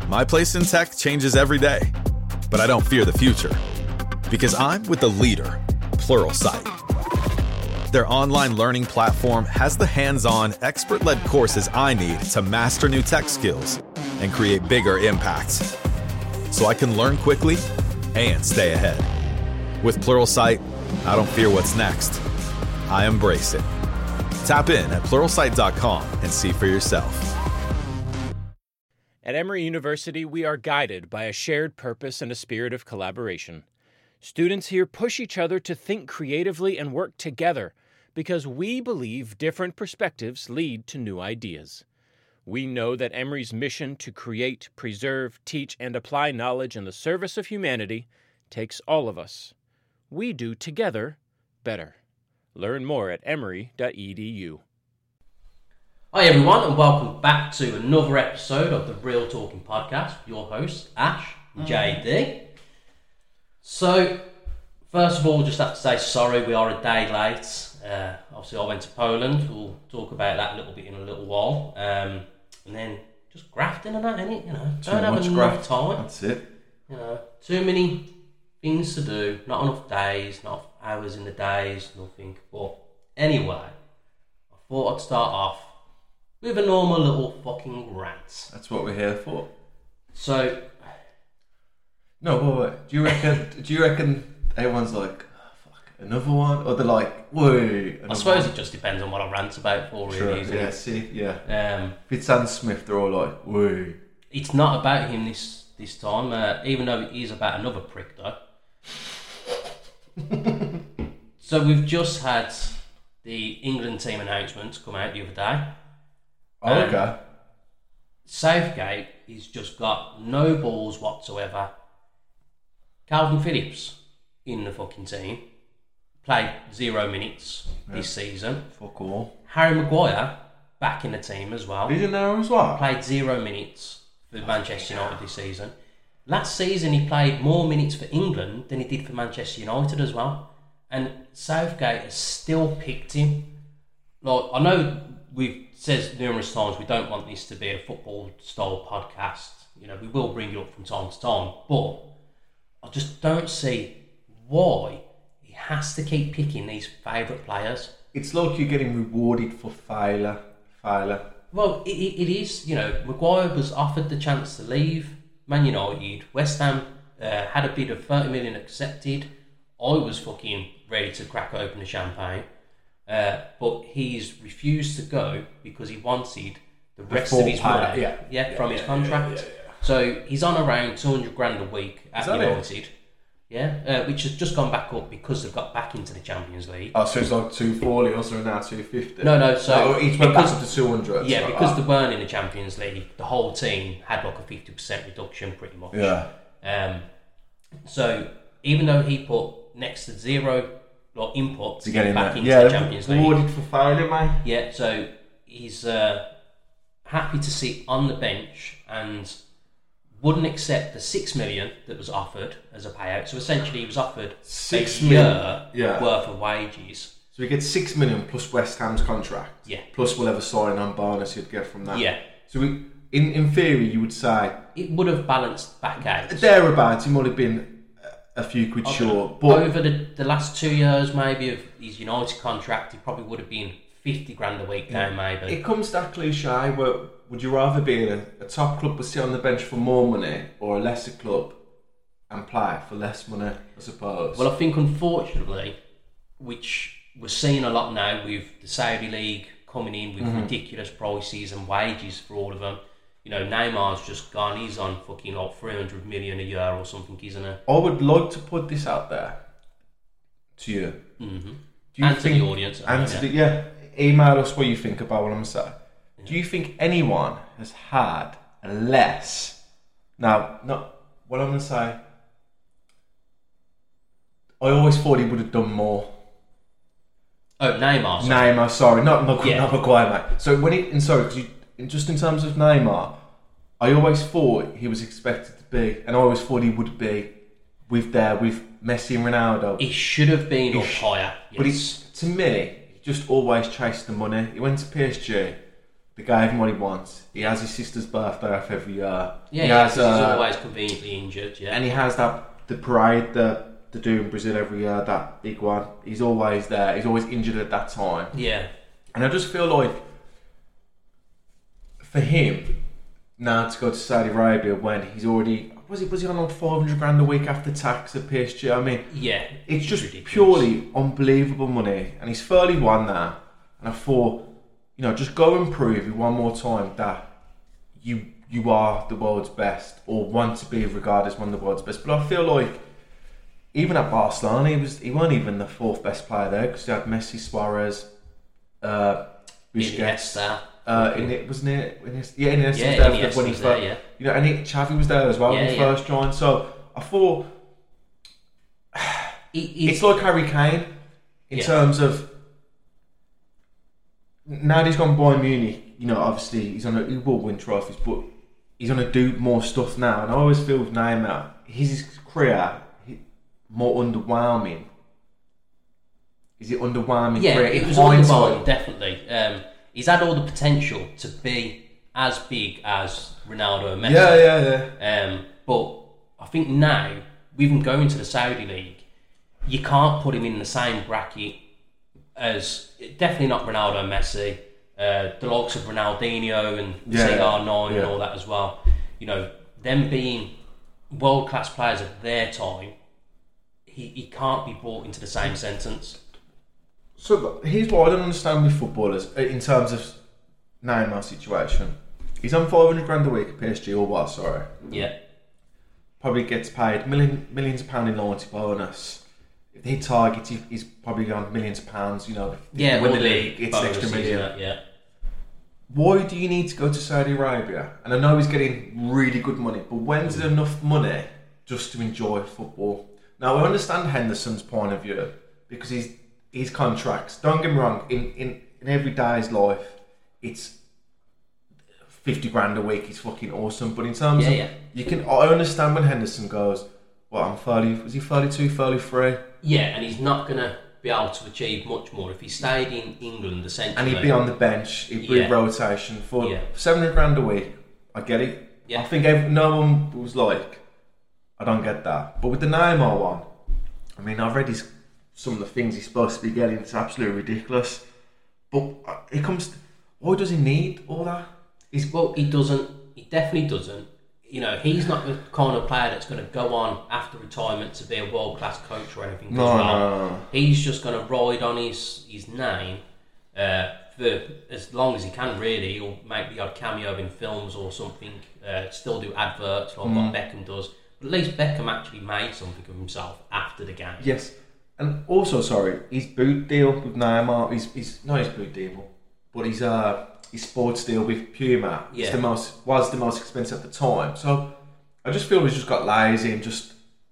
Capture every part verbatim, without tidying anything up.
My place in tech changes every day, but I don't fear the future because I'm with the leader, Pluralsight. Their online learning platform has the hands-on, expert-led courses I need to master new tech skills and create bigger impacts, so I can learn quickly and stay ahead. With Pluralsight, I don't fear what's next. I embrace it. Tap in at pluralsight dot com and see for yourself. At Emory University, we are guided by a shared purpose and a spirit of collaboration. Students here push each other to think creatively and work together because we believe different perspectives lead to new ideas. We know that Emory's mission to create, preserve, teach, and apply knowledge in the service of humanity takes all of us. We do together better. Learn more at emory dot e d u. Hi everyone, and welcome back to another episode of the Real Talking Podcast. Your hosts, Ash and J D. So, first of all, just have to say sorry, we are a day late. Uh, obviously, I went to Poland. We'll talk about that a little bit in a little while. Um, and then just grafting and that, innit? You know, Too don't have much enough graft. time. That's it. You know, too many things to do, not enough days, not enough hours in the days, nothing. But anyway, I thought I'd start off with a normal little fucking rant. That's what we're here for. So, No, wait, wait. Do you reckon? do you reckon everyone's like, oh, fuck, another one, or they're like, wait? I suppose it just depends on what I rant about for, really, Sure. isn't Yeah. it? See. Yeah. Um, If it's Anne Smith, they're all like, wait. it's not about him this this time, uh, even though it is about another prick, though. So we've just had the England team announcements come out the other day. Oh, Um, okay. Southgate, he's just got no balls whatsoever. Calvin Phillips in the fucking team. Played zero minutes this season. Fuck all. Harry Maguire back in the team as well. Did you know as well? Played zero minutes for Manchester United this season. Last season he played more minutes for England than he did for Manchester United as well. And Southgate has still picked him. Like, I know we've said numerous times we don't want this to be a football style podcast. You know, we will bring it up from time to time, but I just don't see why he has to keep picking these favourite players. It's like you're getting rewarded for failure. Failure. Well, it, it, it is. You know, Maguire was offered the chance to leave Man United. West Ham uh, had a bid of thirty million accepted. I was fucking ready to crack open the champagne. Uh, but he's refused to go because he wanted the rest full of his pay, money yeah. yeah, from Yeah, his yeah, contract. yeah, yeah, yeah. So he's on around two hundred grand a week at Is that United. Yeah, uh, which has just gone back up because they've got back into the Champions League. Oh, so it's like two forty, also now two fifty. No, no, so no, each went back because- up to two hundred. Yeah, so, because ah. they weren't in the Champions League, the whole team had like a fifty percent reduction pretty much. Yeah. Um, so even though he put next to zero like input To get in back there. into Yeah, the Champions League. rewarded for failure, mate. Yeah, so he's uh, happy to sit on the bench and wouldn't accept the six million that was offered as a payout. So essentially, he was offered Six a million, year yeah. worth of wages. So we get six million plus West Ham's contract. Yeah. Plus whatever sign-on bonus you'd get from that. Yeah. So we, in in theory, you would say It would have balanced back out. thereabouts. He might have been a few quid short, but Over the, the last two years, maybe of his United contract, he probably would have been fifty grand a week down, maybe. it comes to that cliche where would you rather be in a, a top club but sit on the bench for more money, or a lesser club and play for less money? I suppose. Well, I think unfortunately, which we're seeing a lot now with the Saudi League coming in with Mm-hmm. ridiculous prices and wages for all of them. You know, Neymar's just gone. He's on fucking like three hundred million a year or something, isn't it? I would like to put this out there to you. Mm-hmm. Do you And to think, the audience. And to the, yeah, email us what you think about what I'm saying. Do you think anyone has had a less? Now, not what I'm going to say. I always thought he would have done more. Oh, Neymar. sorry. Neymar, sorry, not Maguire, Yeah. not Maguire, mate. So when he, and sorry, 'cause you, just in terms of Neymar, I always thought he was expected to be, and I always thought he would be with there with Messi and Ronaldo. He should have been He up sh- higher. But Yes. it's to me, he just always chased the money. He went to P S G, They gave him what he wants. He has his sister's birthday off every year. Yeah, he yeah, has, he's uh, always conveniently injured. Yeah, and he has that the parade that they do in Brazil every year. That big one. He's always there. He's always injured at that time. yeah, And I just feel like for him now to go to Saudi Arabia when he's already was he was he on like five hundred grand a week after tax at P S G? I mean, yeah. it's just ridiculous. purely unbelievable money, and he's thirty-one now. And I thought, you know, just go and prove it one more time that you you are the world's best, or want to be regarded as one of the world's best. But I feel like even at Barcelona, he was he weren't even the fourth best player there because they had Messi, Suarez, uh, Busquets. Iniesta. Uh, in it wasn't it? Iniesta, yeah, Iniesta Yeah, was there Iniesta when he was first, there, yeah. you know, and it, Xavi was there as well Yeah, when he yeah. first joined. So I thought He, he, it's like Harry Kane in Yeah. terms of now that he's gone Bayern Munich. You know, obviously he's on a, he will win trophies, but he's going to do more stuff now. And I always feel with Neymar, his career he, more underwhelming. Is it underwhelming? yeah, career? it In was hindsight? underwhelming, definitely. Um, he's had all the potential to be as big as Ronaldo and Messi. Yeah, yeah, yeah. Um, but I think now, with him going to the Saudi League, you can't put him in the same bracket as, definitely not Ronaldo and Messi, uh, the likes of Ronaldinho and Yeah, C R nine yeah. and all that as well. You know, them being world-class players of their time, he, he can't be brought into the same sentence. So here's what I don't understand with footballers uh, in terms of Neymar's situation. He's on five hundred grand a week at P S G or what? Sorry, Yeah. probably gets paid million, millions of pounds in loyalty bonus. If they hit targets, he, he's probably on millions of pounds. You know, if Yeah, they win all the league, it's an bonuses extra and million. that, yeah. Why do you need to go to Saudi Arabia? And I know he's getting really good money, but when's it enough money just to enjoy football? Now I understand Henderson's point of view because he's his contracts. Don't get me wrong. In in, in every day's life, it's fifty grand a week. It's fucking awesome. But in terms Yeah, of yeah. you can, I understand when Henderson goes. Well, I'm thirty. Was he thirty-two, thirty-three? Yeah, and he's not going to be able to achieve much more if he stayed in England, essentially. And he'd be on the bench. He'd be Yeah. rotation for Yeah. seven hundred grand a week. I get it. Yeah. I think every, no one was like, I don't get that. But with the Neymar one, I mean, I've read his, some of the things he's supposed to be getting. It's absolutely ridiculous. But uh, it comes. To, why does he need all that? He's Well, he doesn't. He definitely doesn't. You know, he's not the kind of player that's going to go on after retirement to be a world-class coach or anything. No, as well. no, no, no. He's just going to ride on his, his name uh, for as long as he can, really. He'll make the odd cameo in films or something, uh, still do adverts like Mm. what Beckham does. But at least Beckham actually made something of himself after the game. Yes, and also sorry, his boot deal with Neymar. He's he's not his boot deal, but his uh his sports deal with Puma. Yeah. Is the most was the most expensive at the time. So I just feel he's just got lazy and just.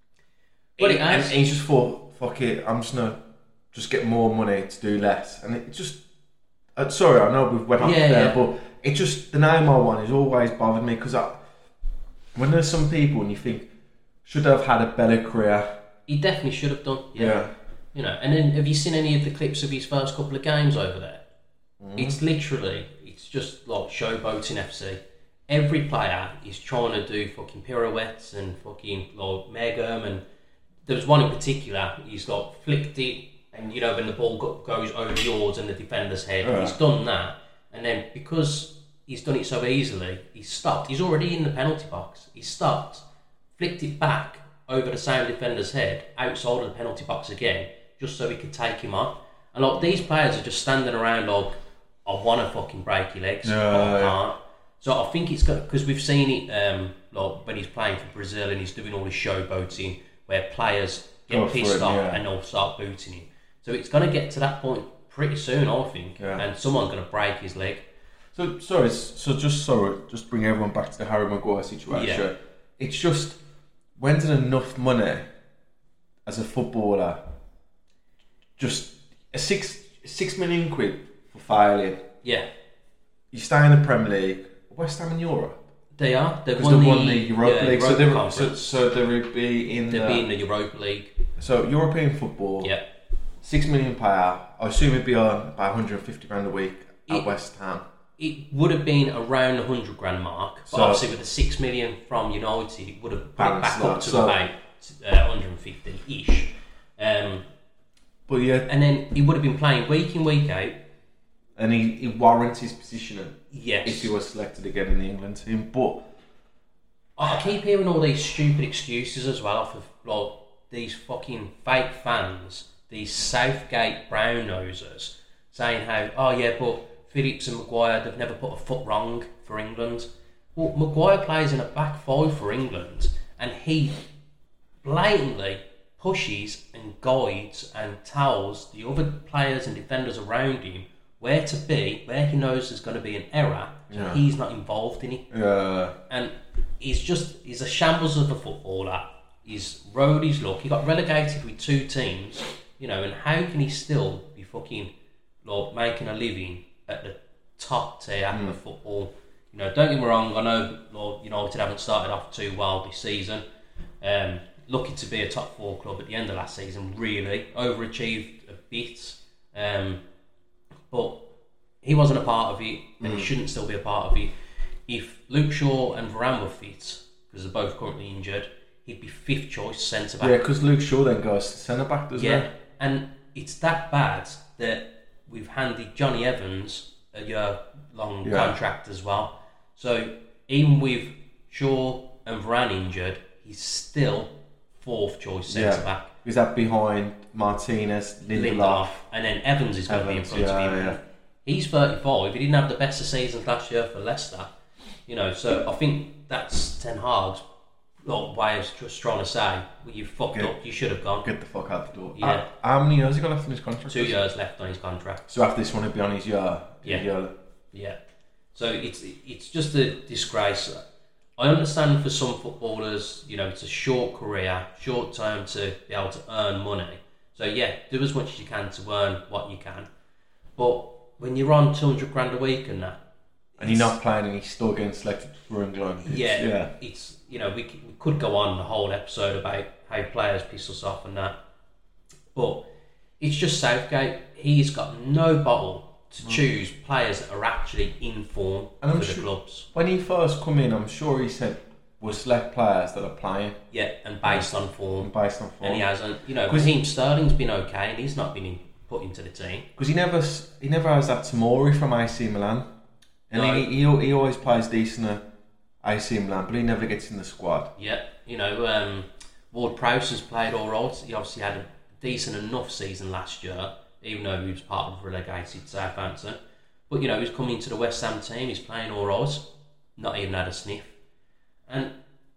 Well, it and has. he's just thought, fuck it, I'm just gonna just get more money to do less, and it just. Uh, sorry, I know we went off Yeah, there, yeah. but it just the Neymar one has always bothered me because I. When there's some people and you think should have had a better career. He definitely should have done. Yeah. Yeah. You know, and then have you seen any of the clips of his first couple of games over there? Mm. It's literally, it's just like showboating F C. Every player is trying to do fucking pirouettes and fucking like Megum, and there was one in particular. He's like flicked it, and you know when the ball go- goes over yours and the defender's head, Yeah. he's done that, and then because he's done it so easily, he's stopped. He's already in the penalty box. He's stopped, flicked it back over the same defender's head, outside of the penalty box again, just so he could take him on. And like these players are just standing around like, I want to fucking break your legs, Yeah, but I yeah. can't. So I think it's got, because we've seen it um, like when he's playing for Brazil and he's doing all this showboating where players get Go for pissed it, off yeah. and they'll start booting him. So it's going to get to that point pretty soon, I think, Yeah. and someone's going to break his leg. So sorry, so just sorry, just bring everyone back to the Harry Maguire situation. Yeah. It's just when's it enough money as a footballer? Just a six six million quid for failing. Yeah, You stay in the Premier League, West Ham in Europe they are. They've because won, they won the, the Europa yeah, League. Europa so they so, Conference. so they would be in They'll the, be in the Europa League. so European football. Yeah. Six million payout. I assume it'd be on about one hundred fifty grand a week at It- West Ham. it would have been around the hundred grand mark, but So- obviously with the six million from United, it would have put it Balanced back up that, to so- about uh, one hundred fifty ish. Um, But yeah, and then he would have been playing week in, week out. and he, he warrants his position Yes. if he was selected again in the England team. But I keep hearing all these stupid excuses as well off of like these fucking fake fans, these Southgate brown nosers, saying how, oh yeah, but Phillips and Maguire, they've never put a foot wrong for England. Well, Maguire plays in a back five for England, and he blatantly pushes and guides and tells the other players and defenders around him where to be, where he knows there's going to be an error, so Yeah. he's not involved in it. uh, And he's just, he's a shambles of a footballer. He's rode his luck. He got relegated with two teams, you know, and how can he still be fucking like making a living at the top tier Mm. of football? You know, don't get me wrong, I know like, United haven't started off too well this season. Um, lucky to be a top four club at the end of last season, really. Overachieved a bit. Um, but he wasn't a part of it, and Mm. he shouldn't still be a part of it. If Luke Shaw and Varane were fit, because they're both currently injured, he'd be fifth choice centre back. yeah, because Luke Shaw then goes to centre back, doesn't Yeah, and it's that bad that we've handed Johnny Evans a year long Yeah. contract as well. So even with Shaw and Varane injured, he's still fourth choice he? centre Yeah. back. Is that behind Martinez, Lindelof? Lindelof, and then Evans is going to be in Evans, front yeah, of him. yeah. He's thirty-five. He didn't have the best of seasons last year for Leicester, you know. So I think that's Ten Hag's like, way of just trying to say, well, you fucked Yeah. up. You should have gone. Get the fuck out the door. Yeah. Uh, how many years has he got left on his contract? Two years left on his contract. So after this one, he'll be on his year. Yeah. year. Yeah. So it's it's just a disgrace. I understand for some footballers, you know, it's a short career, short term to be able to earn money. So yeah, do as much as you can to earn what you can. But when you're on two hundred grand a week and that, And you're not playing, and he's still getting selected for England. It's- yeah, yeah. it's, you know, we, c- we could go on the whole episode about how players piss us off and that, but it's just Southgate. He's got no bottle to choose players that are actually in form And I'm for the sure- clubs. When he first come in, I'm sure he said we'll select players that are playing Yeah, and based on form. based on form. And he hasn't, you know, 'Cause- Raheem Sterling's been okay, and he's not been in, put into the team. Because he never s- he never has that Tomori from A C Milan, and No. he, he he always plays decent at A C Milan, but he never gets in the squad. Yeah, you know, um, Ward Prowse has played all right. He obviously had a decent enough season last year, even though he was part of relegated Southampton. But you know, he's coming to the West Ham team. He's playing all right. Not even had a sniff. And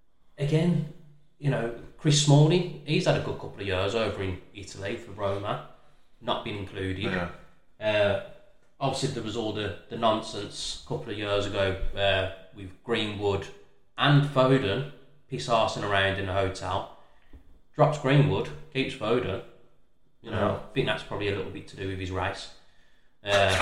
again, you know, Chris Smalling, he's had a good couple of years over in Italy for Roma, not been included. Yeah. Uh, obviously, there was all the, the nonsense a couple of years ago uh, with Greenwood and Foden piss arsing around in the hotel. Drops Greenwood, keeps Foden. You know, Yeah. I think that's probably a little bit to do with his race. Uh,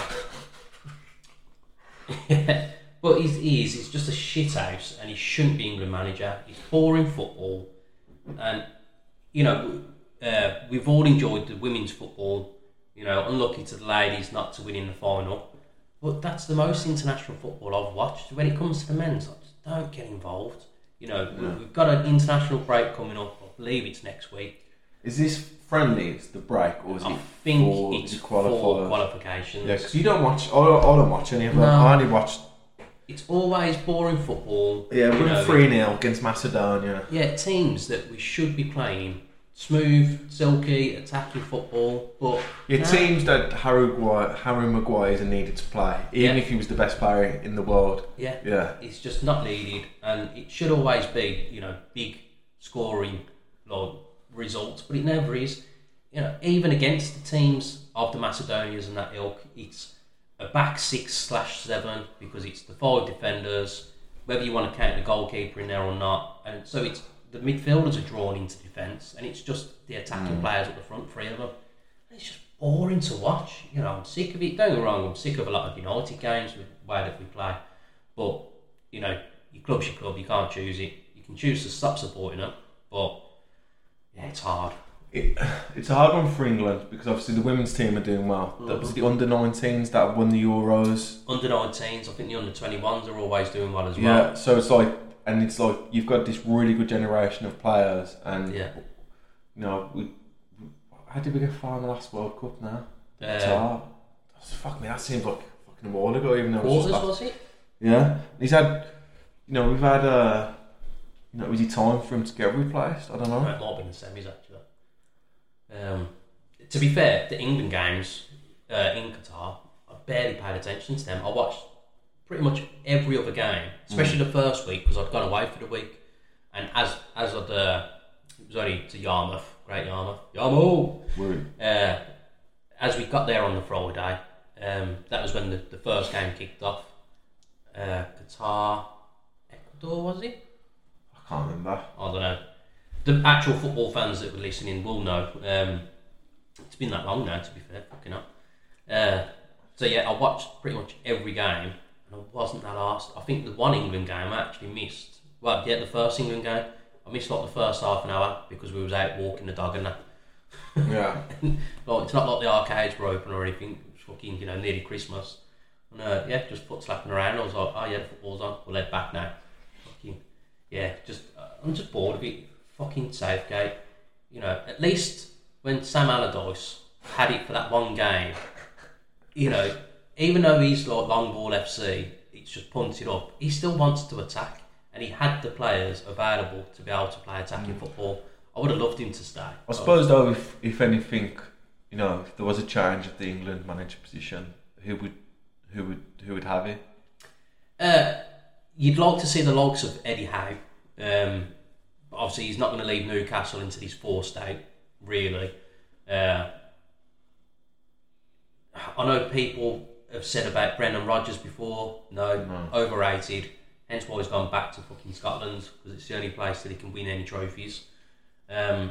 yeah, but he's, he is. He's just a shit house, and he shouldn't be England manager. He's boring football, and you know, uh, we've all enjoyed the women's football. You know, unlucky to the ladies not to win in the final, but that's the most international football I've watched. When it comes to the men's, I just don't get involved. You know, we- we've got an international break coming up. I believe it's next week. Is this friendly? Is the break, or is I it think for it's the for qualifiers? qualifications. Yeah, because you don't watch. I don't, I don't watch any of it. No. I only watched. It's always boring football. Yeah, you we're know, three nil against Macedonia. Yeah, teams that we should be playing smooth, silky, attacking football, but Yeah, no. teams that Harry Maguire, Harry Maguire needed to play, even Yeah. if he was the best player in the world. Yeah, Yeah. it's just not needed, and it should always be, you know, big scoring like, results, but it never is. You know, even against the teams of the Macedonians and that ilk, it's a back six slash seven because it's the five defenders, whether you want to count the goalkeeper in there or not, and so it's the midfielders are drawn into defence, and it's just the attacking players at the front, three of them. And it's just boring to watch. You know, I'm sick of it. Don't get me wrong, I'm sick of a lot of United games with the way that we play. But, you know, your club's your club, you can't choose it. You can choose to stop supporting them, but, yeah, it's hard. it, it's a hard one for England because obviously the women's team are doing well. Mm-hmm. That was the under nineteens that won the Euros. Under nineteens, I think the under twenty-ones are always doing well as well. Yeah, so it's like, and it's like you've got this really good generation of players, and yeah. you know, we, how did we get far in the last World Cup now? Uh, fuck me, that seems like fucking a while ago. Even though quarters, it was, was it? Yeah, he's had, you know, we've had, uh, you know, was it time for him to get replaced? I don't know. No, it might have been the semis actually. Um, to be fair, the England games uh, in Qatar, I barely paid attention to them. I watched pretty much every other game, especially mm. the first week because I'd gone away for the week, and as as I'd uh, it was only to Yarmouth, Great Yarmouth, Yarmouth. Uh, as we got there on the Friday, um, that was when the, the first game kicked off. Uh, Qatar, Ecuador, was it? I can't remember. I don't know. The actual football fans that were listening will know. Um, it's been that long now, to be fair. Fucking hell. Uh, so yeah, I watched pretty much every game, and I wasn't that arsed. I think the one England game I actually missed. Well, yeah, the first England game, I missed like the first half an hour because we was out walking the dog and that. Yeah. Like, it's not like the arcades were open or anything. It was fucking, you know, nearly Christmas. And uh, yeah, just foot slapping around. I was like, oh yeah, the football's on. We'll head back now. Fucking, yeah, just uh, I'm just bored of it. Fucking Southgate. You know, at least when Sam Allardyce had it for that one game, you know, even though he's like long ball F C, it's just punted up. He still wants to attack, and he had the players available to be able to play attacking mm. football. I would have loved him to stay. I suppose though, if if anything, you know, if there was a change at the England manager position, who would who would who would have it? Uh, you'd like to see the likes of Eddie Howe. Um, obviously, he's not going to leave Newcastle into this four state, really. Uh, I know people have said about Brendan Rodgers before. No, no, overrated. Hence why he's gone back to fucking Scotland because it's the only place that he can win any trophies. Um,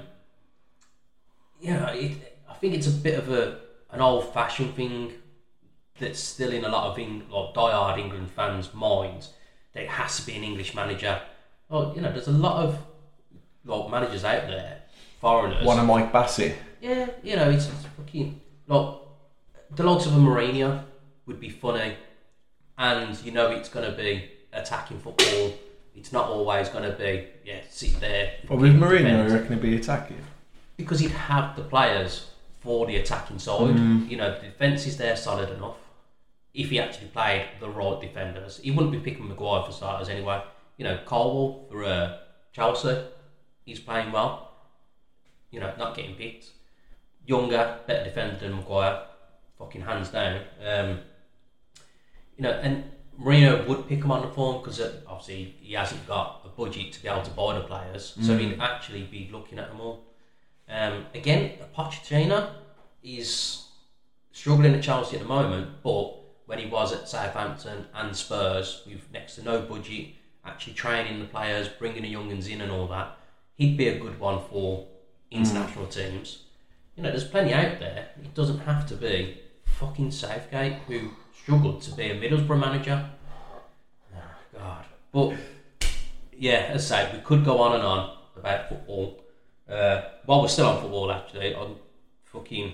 you know, it, I think it's a bit of a an old-fashioned thing that's still in a lot of Eng, like die-hard England fans' minds that it has to be an English manager. Well, you know, there's a lot of like managers out there, foreigners. One of Mike Bassett. Yeah, you know, it's, it's fucking like the likes of a Mourinho would be funny, and you know it's going to be attacking football. It's not always going to be, yeah, sit there. But with Mourinho, you reckon he'd be attacking? Because he'd have the players for the attacking side. Mm. You know, the defence is there solid enough. If he actually played the right defenders, he wouldn't be picking Maguire for starters anyway. You know, Colwell for uh, Chelsea, he's playing well. You know, not getting picked. Younger, better defender than Maguire, fucking hands down. Um, you know, and Mourinho would pick him on the form because obviously he hasn't got a budget to be able to buy the players, mm. so he'd actually be looking at them all. Um, again, Pochettino is struggling at Chelsea at the moment, but when he was at Southampton and Spurs with next to no budget, actually training the players, bringing the young uns in and all that, he'd be a good one for international mm. teams. You know, there's plenty out there. It doesn't have to be fucking Southgate, who struggled to be a Middlesbrough manager. Oh, God. But, yeah, as I say, we could go on and on about football. Uh, while we're still on football, actually, on fucking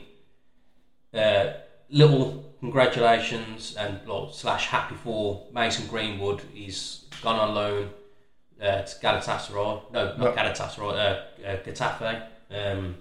uh, little congratulations and like, slash happy for Mason Greenwood. He's gone on loan uh, to Galatasaray. No, not no. Galatasaray, uh, uh, Getafe. Um,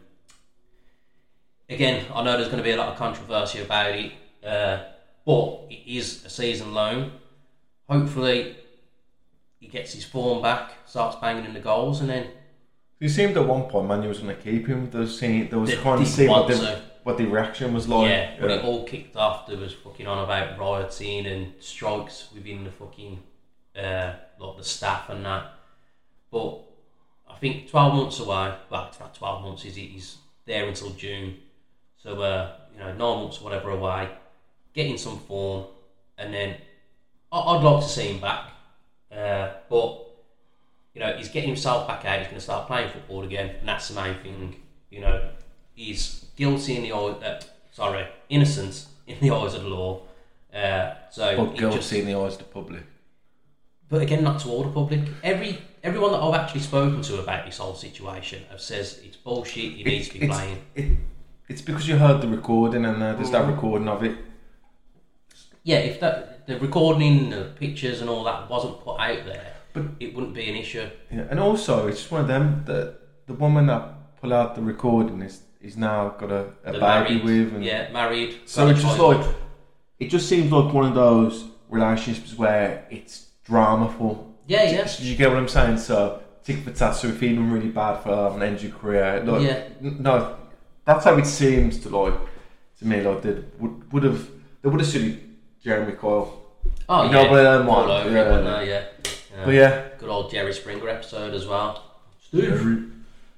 again, I know there's going to be a lot of controversy about it. Uh, But it is a season loan. Hopefully, he gets his form back, starts banging in the goals, and then. It seemed at one point Manu was going to keep him. There was, seeing, there was kind of see what the, what the reaction was like. Yeah, when yeah. it all kicked off, there was fucking on about rioting and strikes within the fucking uh, like the staff and that. But I think twelve months away. Well, it's not twelve months. Is he's there until June. So uh, you know, nine months or whatever away. Getting some form, and then I'd like to see him back. Uh, but you know, he's getting himself back out. He's going to start playing football again, and that's the main thing. You know, he's guilty in the eyes. Uh, sorry, innocent in the eyes of the law. Uh, so but guilty just, in the eyes of the public. but again, not to all the public. Every everyone that I've actually spoken to about this whole situation have says it's bullshit. He needs to be it's, playing. It, it's because you heard the recording and uh, there's that recording of it. Yeah, if that the recording, the pictures, and all that wasn't put out there, but it wouldn't be an issue. Yeah, and also it's just one of them that the woman that pulled out the recording is is now got a, a baby married, with, and yeah, married. so it's just like it just seems like one of those relationships where it's dramaful. Yeah, yeah. Do you get what I'm saying? So tick for tat. So we're feeling really bad for her and end your career. Like, Yeah. n- no, that's how it seems to like to me. Like they would would have they would have suited Jeremy Kyle. Oh, You yeah. know, but, um, All one, over yeah. it, wasn't there, yeah. yeah. But yeah, Good old Jerry Springer episode as well. Steve.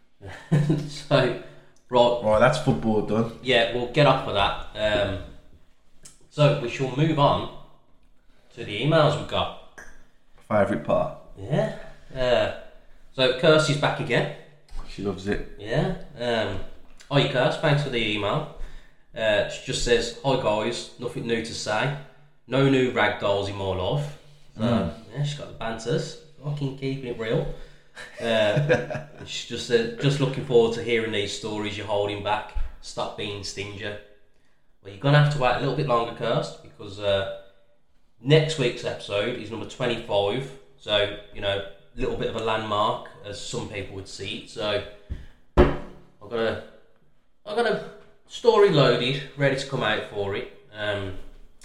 So, right, right, that's football done. yeah, we'll get off of that. Um, so, we shall move on to the emails we've got. Favourite part. Yeah. Uh, so, Kirsty's back again. She loves it. Yeah. Um, hi, Kirsty. Thanks for the email. Uh, she just says, hi, guys. Nothing new to say. No new ragdolls in my life. So, Mm. yeah, she's got the banters. Fucking keeping it real. Uh, she's just uh, just looking forward to hearing these stories you're holding back. Stop being stingy. Well, you're going to have to wait a little bit longer, Kirst, because uh, next week's episode is number twenty-five. So, you know, a little bit of a landmark, as some people would see it. So, I've got a, I've got a story loaded, ready to come out for it. Um,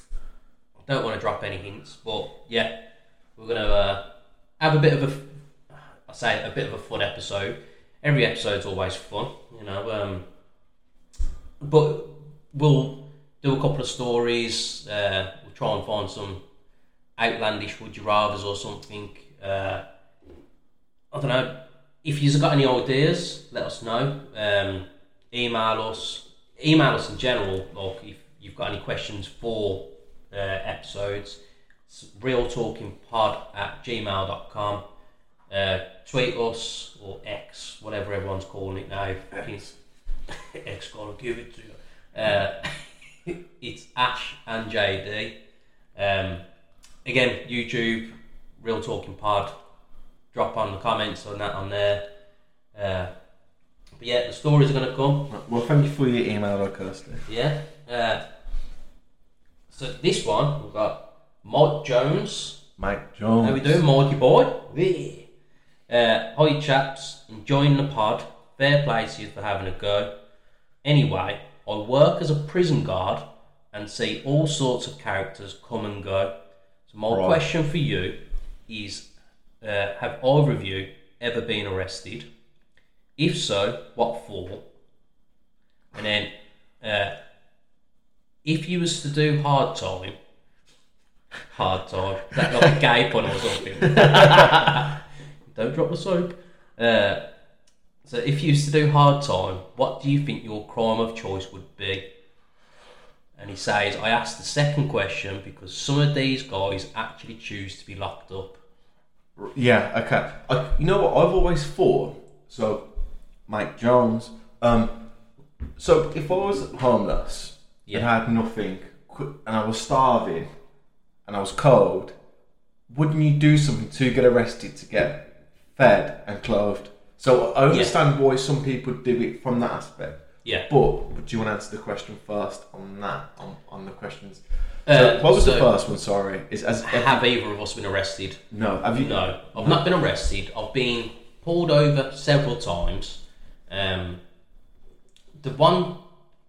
I don't want to drop any hints, but yeah, we're going to uh, have a bit of a, I say a bit of a fun episode. Every episode's always fun, you know. Um, but we'll do a couple of stories. Uh, we'll try and find some outlandish would you rathers or something. Uh, I don't know. If you've got any ideas, let us know. Um, email us. Email us in general. Like if you've got any questions for uh, episodes, it's realtalkingpod at gmail dot com. Uh, tweet us or X, whatever everyone's calling it now. X, X gotta give it to you. Uh, it's Ash and J D. Um, again, YouTube, Real Talking Pod. Drop on the comments on that on there. Uh, but yeah, the stories are gonna come. Well, thank you for your email, though, Kirsty. Yeah. Uh, so this one we've got Mike Jones. Mike Jones. How we doing, Mikey boy? Yeah. Uh, hi chaps, enjoying the pod. Fair play to you for having a go. Anyway, I work as a prison guard and see all sorts of characters come and go. So my Right. question for you is, uh, have either of you ever been arrested? If so, what for? And then, uh, if you was to do hard time, hard time, is that like a gay pun or something? Don't drop the soap. Uh, so if you used to do hard time, what do you think your crime of choice would be? And he says, I asked the second question because some of these guys actually choose to be locked up. Yeah, okay. I, you know what I've always thought? So, Mike Jones. Um, so, if I was homeless Yeah. and had nothing, qu- and I was starving, and I was cold, wouldn't you do something to get arrested to get fed and clothed? So, I understand why some people do it from that aspect. Yeah. But, do you want to answer the question first on that, on, on the questions? Uh, So, what was the so- first one, sorry? Is as Have either of us been arrested? No, have you? No, I've not been arrested. I've been pulled over several times. Um, the one,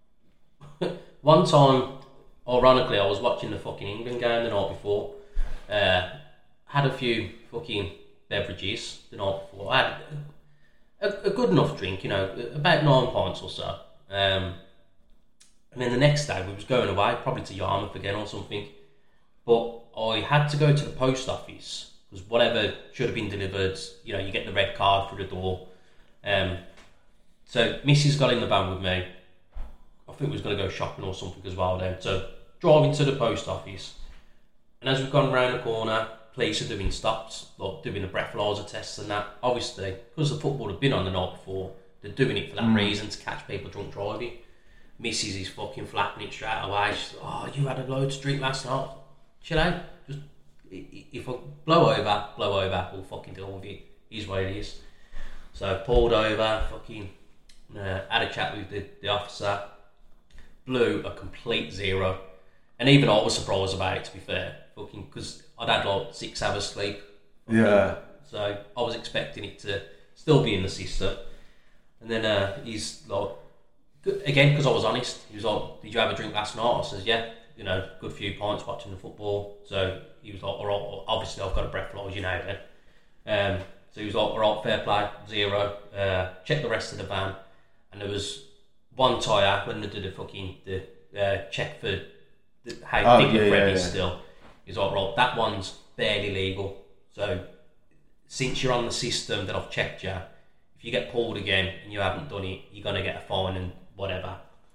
one time, ironically, I was watching the fucking England game the night before. Uh, had a few fucking beverages the night before. I had a, a good enough drink, you know, about nine pints or so. Um, and then the next day we was going away, probably to Yarmouth again or something. But I had to go to the post office because whatever should have been delivered, you know, you get the red card through the door. Um, so Missus got in the van with me. I think we was going to go shopping or something as well then. So driving to the post office, and as we've gone round the corner, police are doing stops, like doing the breathalyzer tests and that. Obviously, because the football had been on the night before, they're doing it for that mm. reason, to catch people drunk driving. Missus is fucking flapping it straight away. She's like, oh, you had a load to drink last night. Chill out. Just if I blow over, blow over, we'll fucking deal with it. Is what it is. So pulled over, fucking uh, had a chat with the, the officer, blew a complete zero, and even I was surprised about it, to be fair, fucking because I'd had like six hours sleep. Fucking, Yeah. So I was expecting it to still be in the system, and then uh, he's like, again, because I was honest, he was like, "Did you have a drink last night?" I says, "Yeah, you know, good few pints watching the football." So he was like, "All right, obviously I've got a breathalyzer, you know then." Um, so he was like, "All right, fair play, zero." Uh, check the rest of the van, and there was one tyre when they did the fucking the uh, check for the, how Oh, thick yeah, the thread yeah, is yeah. still. He's like, "Right, that one's barely legal. So since you're on the system that I've checked you, if you get pulled again and you haven't done it, you're gonna get a fine and whatever."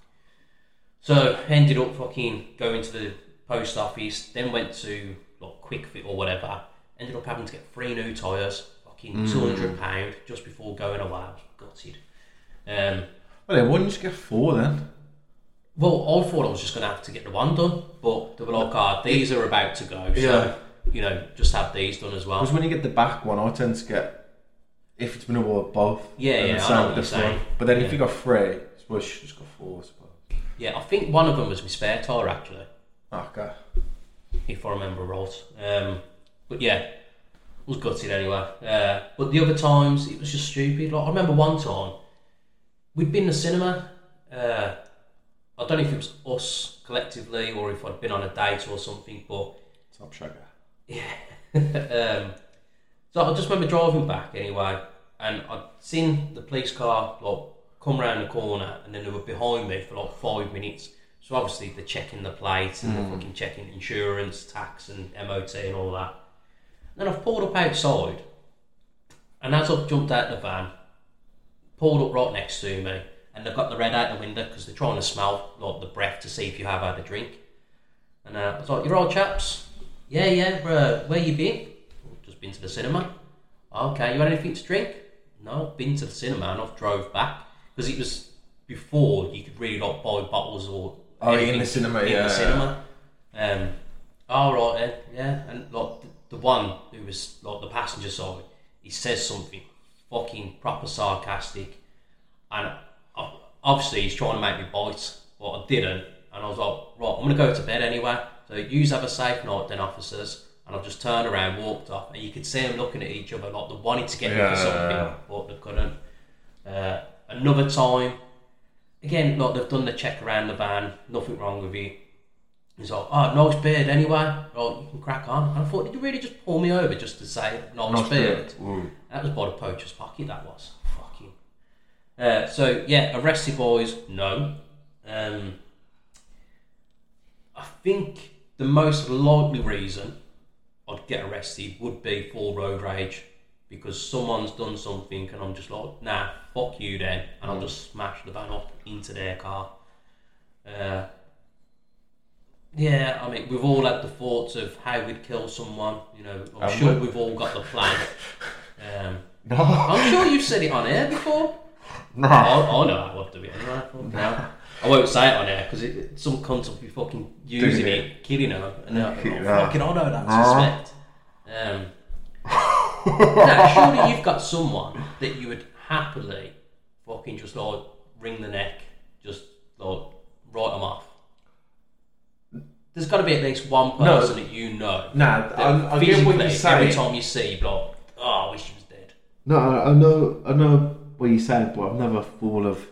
So ended up fucking going to the post office, then went to like Quick Fit or whatever. Ended up having to get three new tyres, fucking mm. two hundred pounds just before going away. I was gutted. Um, Well, then why didn't you just get four then? well, I thought I was just going to have to get the one done, but they were like, "Ah, oh, these are about to go, so Yeah. you know, just have these done as well." Because when you get the back one, I tend to get, if it's been a while, both. Yeah, and yeah, the I same know with what the you're saying. front. But then Yeah. if you got three, I suppose you should just go four, I suppose. Yeah, I think one of them was my spare tyre actually, Okay. if I remember right. Um, but yeah, was gutted anyway. Uh, but the other times, it was just stupid. Like I remember one time, we'd been to the cinema. Uh, I don't know if it was us collectively or if I'd been on a date or something, but Top sugar. um, so I just remember driving back anyway, and I'd seen the police car like come round the corner, and then they were behind me for like five minutes. So obviously they're checking the plates and they're fucking checking insurance, tax, and M O T and all that. Then I've pulled up outside, and as I've jumped out the van, pulled up right next to me, and they've got the red out the window because they're trying to smell like the breath to see if you have had a drink. And uh, I was like, "You're all chaps? Yeah, yeah, bro, where you been?" "Just been to the cinema." "Okay, you had anything to drink?" "No, been to the cinema and I've drove back." Because it was before you could really like buy bottles or Oh, anything in the cinema, in yeah. the cinema. Um, all right then, yeah. And like the, the one who was like the passenger side, he says something fucking proper sarcastic, and I, obviously he's trying to make me bite, but I didn't. And I was like, "Right, I'm gonna go to bed anyway. So yous have a safe night then, officers." And I've just turned around, walked off, and you could see them looking at each other like they wanted to get me Yeah. for something, but they couldn't. Uh, another time, again, like they've done the check around the van, nothing wrong with it. He's like, "Oh, nice beard anyway. Right, you can crack on." And I thought, did you really just pull me over just to say nice, Nice beard? beard. Ooh. That was by the poacher's pocket, that was. Fucking. Uh, so, yeah, arrested boys, no. Um, I think the most likely reason I'd get arrested would be for road rage, because someone's done something and I'm just like, "Nah, fuck you then," and I'll just smash the van up into their car. Uh, yeah, I mean, we've all had the thoughts of how we'd kill someone, you know, I'm Have sure we? we've all got the plan. Um, No. I'm sure you've said it on air before. No. I, I know how I'd do it anyway. No. I won't say it on air because some cunts will be fucking using Doing it, it. killing her, and they're like, Killing "Oh, her. fucking, I know that, No. suspect." Um, no, surely you've got someone that you would happily fucking just like wring the neck, just like write them off. There's got to be at least one No. person that you know. Nah, that I, I get what physically, you say. every time you see, you're like, "Oh, I wish he was dead." No, I I know, I know what you said, but I've never thought of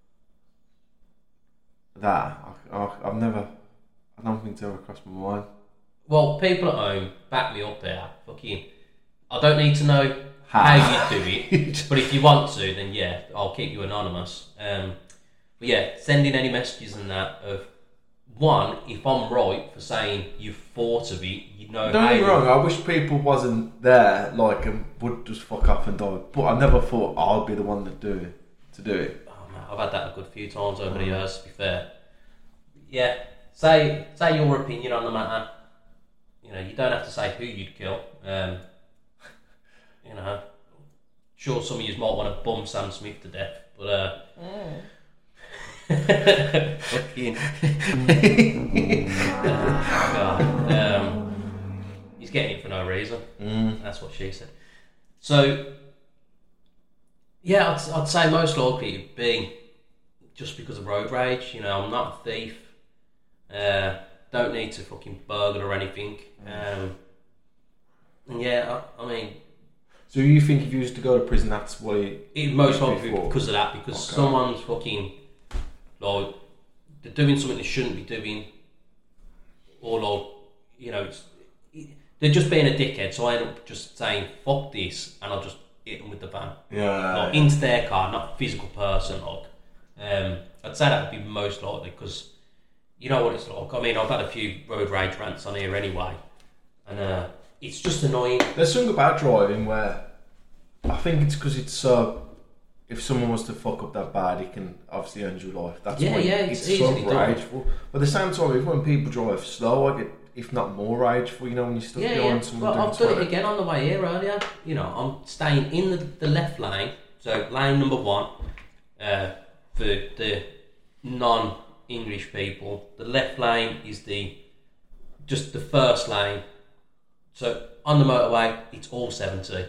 that. I, I, I've never, I don't think it's ever crossed my mind. Well, people at home, back me up there. Fucking, I don't need to know How? how, you do it, but if you want to, then yeah, I'll keep you anonymous. Um, but yeah, send in any messages and that of one, if I'm right for saying you've thought of it, you know. Don't how get me you- wrong, I wish people wasn't there, like, and would just fuck up and die. But I never thought I'd be the one that do it, to do it. Oh, man, I've had that a good few times over the years. To be fair, yeah. Say say your opinion on the matter. You know, you don't have to say who you'd kill. Um, you know, sure some of you might want to bum Sam Smith to death, but uh, fucking God, um, he's getting it for no reason. Mm. That's what she said. So, yeah, I'd, I'd say most likely it'd be just because of road rage. You know, I'm not a thief. Uh, don't need to fucking burgle or anything. Um, and yeah, I, I mean... So you think if you was to go to prison, that's what it... It most likely before? because of that, because Okay. someone's fucking... Like, they're doing something they shouldn't be doing. Or like, you know, it's, it, they're just being a dickhead, so I end up just saying, fuck this, and I'll just hit them with the van. Yeah. Like, into their car, not a physical person. Like, um, I'd say that would be most likely, because you know what it's like. I mean, I've had a few road rage rants on here anyway, and uh, it's just annoying. There's something about driving where I think it's because it's so. If someone was to fuck up that bad, it can obviously end your life. That's Yeah, why yeah, it's, it's so easily done. rageful. But at the same time, even when people drive slow, I get, if not more rageful, you know, when you're stuck Yeah, behind yeah. someone Well, doing I've done it twenty. again on the way here earlier. You know, I'm staying in the, the left lane, so lane number one uh, for the non-English people. The left lane is the just the first lane. So on the motorway, it's all seventy,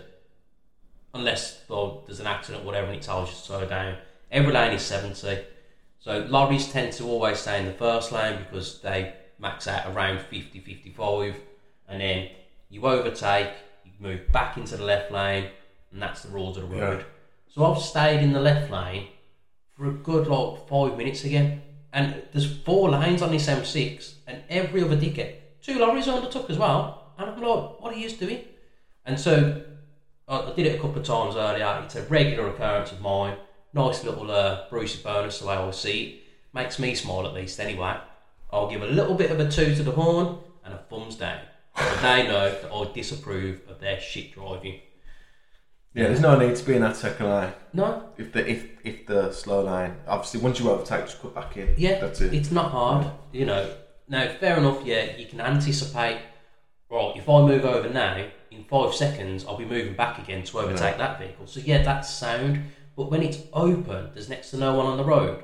unless well, there's an accident, or whatever, and it tells you to slow down. Every lane is seventy. So lorries tend to always stay in the first lane because they max out around fifty, fifty-five, and then you overtake, you move back into the left lane, and that's the rules of the road. Yeah. So I've stayed in the left lane for a good like five minutes again, and there's four lanes on this M six, and every other dickhead, two lorries undertook as well, and I'm like, what are you doing? And so I, I did it a couple of times earlier. It's a regular occurrence of mine. Nice little uh, Brucey bonus, the way I see it. Makes me smile at least anyway. I'll give a little bit of a toot to the horn and a thumbs down. So they know that I disapprove of their shit driving. Yeah, there's no need to be in that second lane. No, If the if if the slow lane, obviously once you overtake, just cut back in. yeah, That's it. it's not hard. You know, now fair enough. Yeah, you can anticipate. Right, if I move over now, in five seconds, I'll be moving back again to overtake Yeah. that vehicle. So yeah, that's sound. But when it's open, there's next to no one on the road.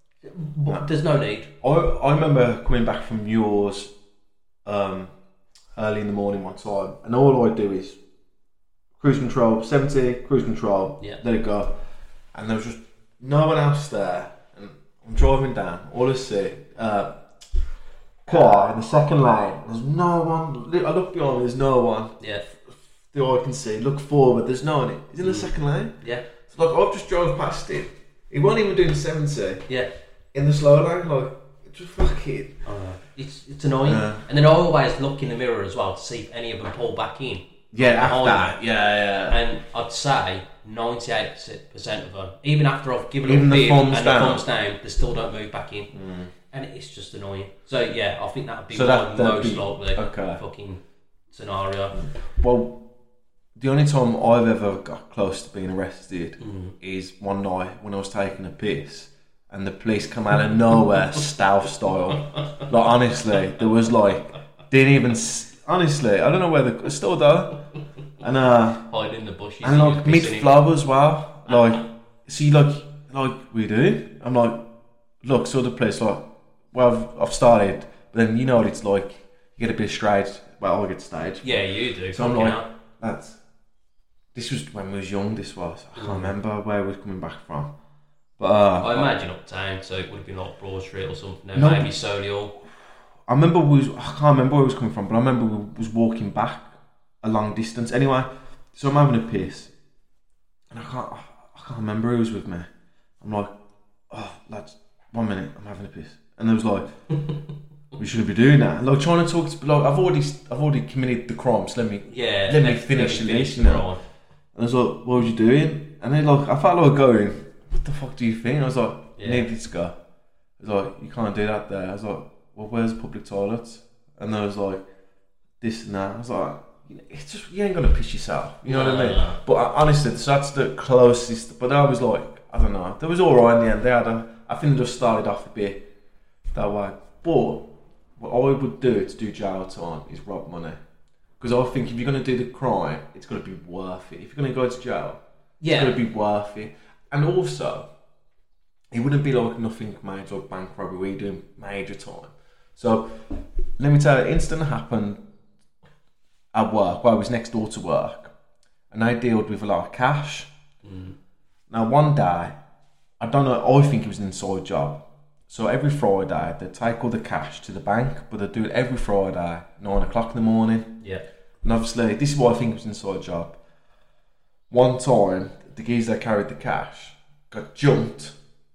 No. There's no need. I I remember coming back from yours um, early in the morning one time, and all I do is cruise control, seventy, cruise control, Yeah. let it go, and there was just no one else there, and I'm driving down, all I see, uh, car in the second lane, there's no one, I look behind me, there's no one, Yeah, the eye can see, look forward, there's no one, he's in the Mm. second lane, yeah, so like I've just drove past him, he wasn't even doing seventy, yeah. in the slow lane, like, just fucking... Uh, it's it's annoying. Yeah. And then I always look in the mirror as well to see if any of them pull back in. Yeah, Behind after that, yeah, yeah. And I'd say ninety-eight percent of them, even after I've given Even them the a bib thumbs and down. the thumbs down, they still don't move back in. Mm. And it's just annoying. So yeah, I think that would be So my that- that'd most be- likely okay. fucking scenario. Well, the only time I've ever got close to being arrested Mm. is one night when I was taking a piss and the police come out of nowhere, stealth style. Like, honestly, there was like, didn't even, s- honestly, I don't know where the, still though. And, uh, Hiding in the bushes. and like you're mid pissing in. flow as well. Like, see, like, like, what are you doing? I'm like, look, so the police, like, well, I've, I've started, but then you know what it's like, you get a bit straight, well, I get stage. Yeah, you do. So I'm fucking like, hell. that's, this was when we was young, this was. I can't Mm. remember where we was coming back from. But uh, I imagine uptown, so it would have been like Broad Street or something. Then No. maybe Solihull. I remember we was, I can't remember where we was coming from, but I remember we was walking back a long distance. Anyway, so I'm having a piss, and I can't, I can't remember who was with me. I'm like, oh, lads, one minute, I'm having a piss, and there was like, we shouldn't be doing that. Like trying to talk to, like, I've already, I've already committed the crime, so let me, Yeah. let me finish the list, you know. And I was like, what was you doing? And then like, I felt like going, what the fuck do you think? I was like, you Yeah. need to go. I was like, you can't do that there. I was like, well, where's the public toilets? And there was like, this and that. I was like, it's just, you ain't gonna piss yourself. You know No, what I mean? no. But I, honestly, so that's the closest. But I was like, I don't know. There was alright in the end. They had a, I think they just started off a bit that way. But what I would do to do jail time is rob money. Because I think if you're going to do the crime, it's got to be worth it. If you're going to go to jail, Yeah. it's got to be worth it. And also, it wouldn't be like nothing major, like bank robbery, where you're doing major time. So, let me tell you, the incident happened at work. Well, I was next door to work, and they dealt with a lot of cash. Mm. Now, one day, I don't know, I think it was an inside job. So every Friday, they'd take all the cash to the bank, but they'd do it every Friday, nine o'clock in the morning. Yeah. And obviously, this is why I think it was an inside job. One time, the geezer that carried the cash got jumped.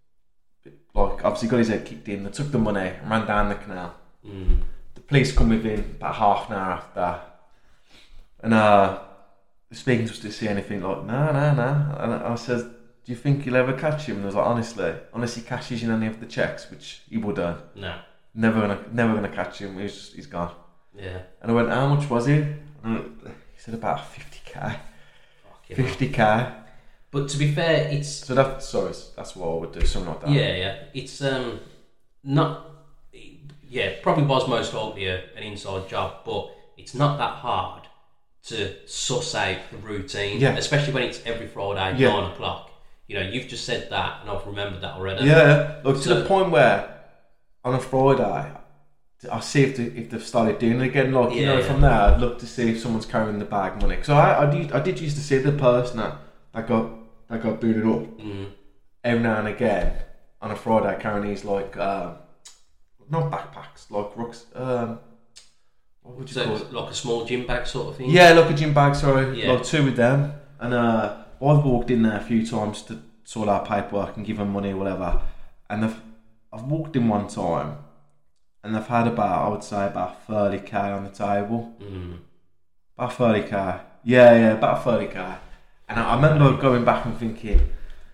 Like, obviously got his head kicked in. They took the money and ran down the canal. Mm. The police come within about half an hour after. And uh, speaking to us to see anything, like, no, no, no. And I says, do you think you'll ever catch him? And I was like, honestly, unless he cashes in any of the checks, which he wouldn't. No. Never gonna, never gonna catch him. He's just, he's gone. Yeah. And I went, how much was he? And he said about fifty k. fifty k. But to be fair, it's so that sorry, that's what I would do, something like that. Yeah, yeah. It's um not yeah, probably was most likely a, an inside job, but it's not that hard to suss out the routine, yeah. especially when it's every Friday, yeah. nine o'clock. You know, you've just said that, and I've remembered that already. Yeah, look, so, to the point where on a Friday, I see if, they, if they've started doing it again. Like, you yeah, know, yeah. from there, I'd look to see if someone's carrying the bag money. So I, I, did, I did used to see the person that, that got that got booted up mm. every now and again on a Friday carrying these, like, um, not backpacks, like rucks. Um, what would you so call it? Like a small gym bag sort of thing? Yeah, like a gym bag, sorry. Yeah. Like two of them. And uh, I've walked in there a few times to sort out paperwork and give them money or whatever. And I've, I've walked in one time and they've had about, I would say, about thirty k on the table. Mm. About thirty k. Yeah, yeah, about thirty k. And I, I remember going back and thinking,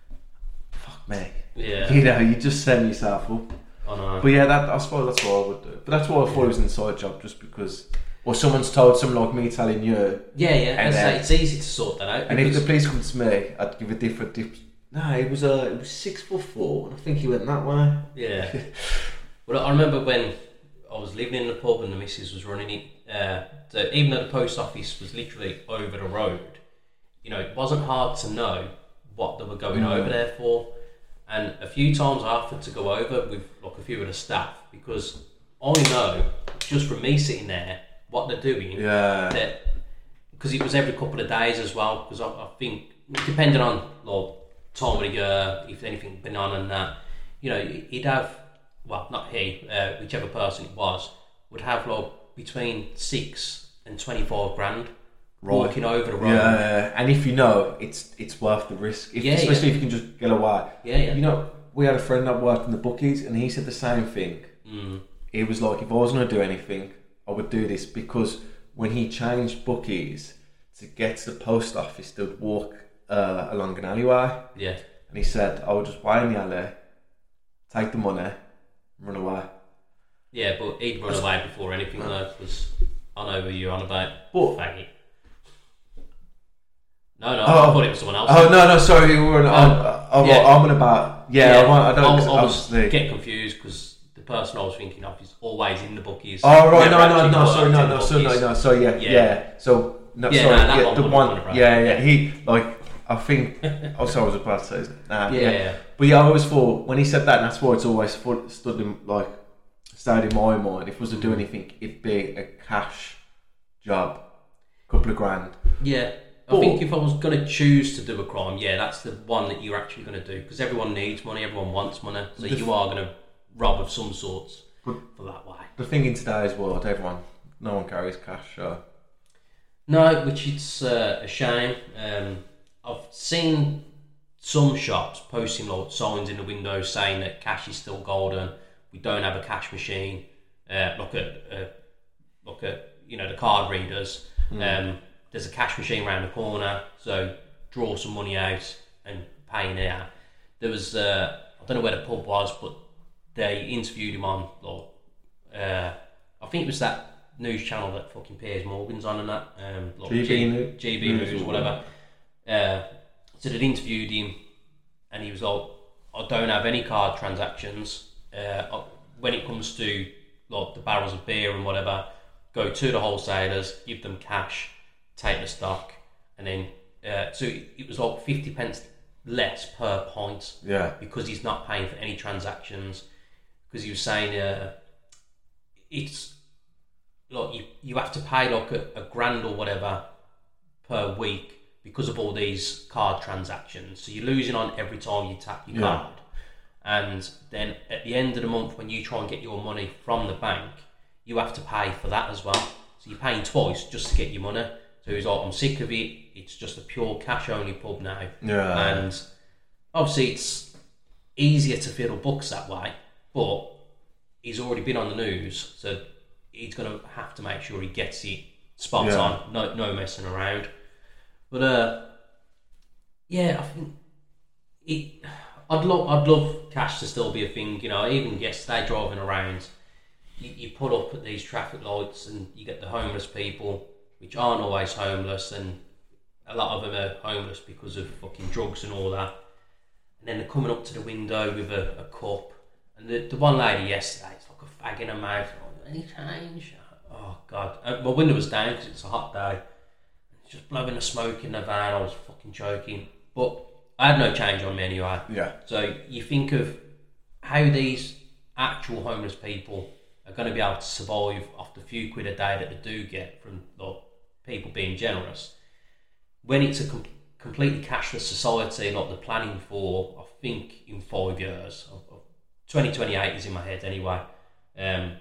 fuck me. Yeah. You know, you just set yourself up. I know. But yeah, that I suppose that's what I would do. But that's why I thought it was an inside job, just because, or someone's told someone like me telling you. Yeah, yeah. And And then, it's easy to sort that out. and if the police come to me, I'd give a different. Dip. No, it was uh, it was six foot four, and I think he went that way. Yeah. Well, I remember when I was living in the pub and the missus was running it. Uh, the, even though the post office was literally over the road, you know, it wasn't hard to know what they were going Mm. over there for. And a few times I offered to go over with like a few of the staff because I know just from me sitting there what they're doing. Yeah. That because it was every couple of days as well. Because I, I think depending on like time of the year, if anything been on and that, you know, he'd have well not he, uh, whichever person it was would have like between six and twenty five grand. Right. Walking over the road. Yeah, and if you know, it's it's worth the risk. If, Yeah, especially yeah. if you can just get away. Yeah, yeah. You know, we had a friend that worked in the bookies, and he said the same thing. Mm. He was like, if I was going to do anything, I would do this, because when he changed bookies to get to the post office, they would walk uh, along an alleyway. Yeah. And he said, I would just wait in the alley, take the money, and run away. Yeah, but he'd run away before anything though, because I know who you're on about. But- Faggot. No, no, Oh. I thought it was someone else. Oh, no, no, sorry, we were, I'm, I'm, yeah. I'm on about, yeah, I, want, I don't, I, I was obviously. get confused because the person I was thinking of is always in the bookies. Oh right, Never no, no, actually no, worked sorry, in no, the no, sorry, no, bookies. no, sorry, yeah, Yeah. yeah. So, no, Yeah, sorry, no, that yeah, one the wouldn't one, have run yeah, around. yeah, he, like, I think, oh, sorry, I was about to say, isn't it? Nah, Yeah, yeah. yeah. But yeah, I always thought, when he said that, and that's why it's always fu- stood in, like, stayed in my mind, if I was to do anything, it'd be a cash job, couple of grand. Yeah. I But- think if I was going to choose to do a crime, yeah, that's the one that you're actually going to do because everyone needs money, everyone wants money, so The- you are going to rob of some sorts But- for that way. The thing in today's world, everyone, no one carries cash, so. No, which it's uh, a shame. Um, I've seen some shops posting like signs in the windows saying that cash is still golden. We don't have a cash machine. Uh, look at, uh, look at you know the card readers. Mm. Um, there's a cash machine around the corner, so draw some money out and pay now. There was uh, I don't know where the pub was, but they interviewed him on like uh, I think it was that news channel that fucking Piers Morgan's on and that um, like G B G- News- G B News News or whatever. Uh, so they interviewed him, and he was like, "I don't have any card transactions. Uh, I- when it comes to like the barrels of beer and whatever, go to the wholesalers, give them cash, take the stock, and then uh, so it was like fifty pence less per pint Yeah. because he's not paying for any transactions. Because he was saying uh, it's like you, you have to pay like a, a grand or whatever per week because of all these card transactions. So you're losing on every time you tap your Yeah. card. And then at the end of the month, when you try and get your money from the bank, you have to pay for that as well. So you're paying twice just to get your money. So he's like, I'm sick of it. It's just a pure cash only pub now. Yeah. And obviously it's easier to fiddle books that way, but he's already been on the news, so he's going to have to make sure he gets it spot Yeah. on, no no messing around. But uh, yeah, I think it. I'd love I'd love cash to still be a thing. You know, even yesterday driving around, you, you pull up at these traffic lights and you get the homeless people, which aren't always homeless, and a lot of them are homeless because of fucking drugs and all that. And then they're coming up to the window with a, a cup. And the, the one lady yesterday, it's like a fag in her mouth. Oh, any change? Oh, God. Uh, my window was down because it's a hot day. It's just blowing the smoke in the van. I was fucking choking. But I had no change on me anyway. Yeah. So you think of how these actual homeless people are going to be able to survive off the few quid a day that they do get from like, people being generous. When it's a com- completely cashless society, like they're planning for, I think in five years, twenty twenty-eight is in my head anyway. Um,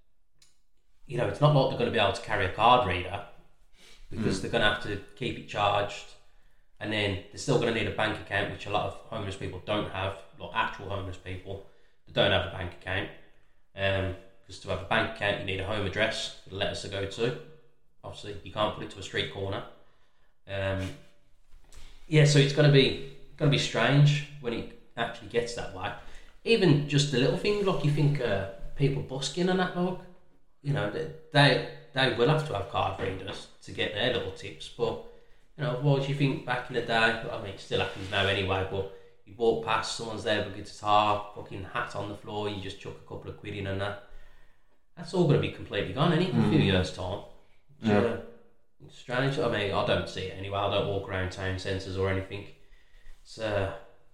you know, it's not like they're going to be able to carry a card reader because mm. they're going to have to keep it charged, and then they're still going to need a bank account, which a lot of homeless people don't have, like actual homeless people, they don't have a bank account. Um, because to have a bank account, you need a home address for the letters to go to. Obviously, you can't put it to a street corner. Um, yeah, so it's going to be going to be strange when it actually gets that way. Even just the little things, like you think uh, people busking and that, like, you know, they they will have to have card readers to get their little tips. But you know, what do you think back in the day? I mean, it still happens now anyway. But you walk past, someone's there with a guitar, fucking hat on the floor, you just chuck a couple of quid in and that. That's all going to be completely gone, isn't it? In a few years' time. Yeah. Uh, it's strange. I mean, I don't see it anyway. I don't walk around town centres or anything. It's, uh,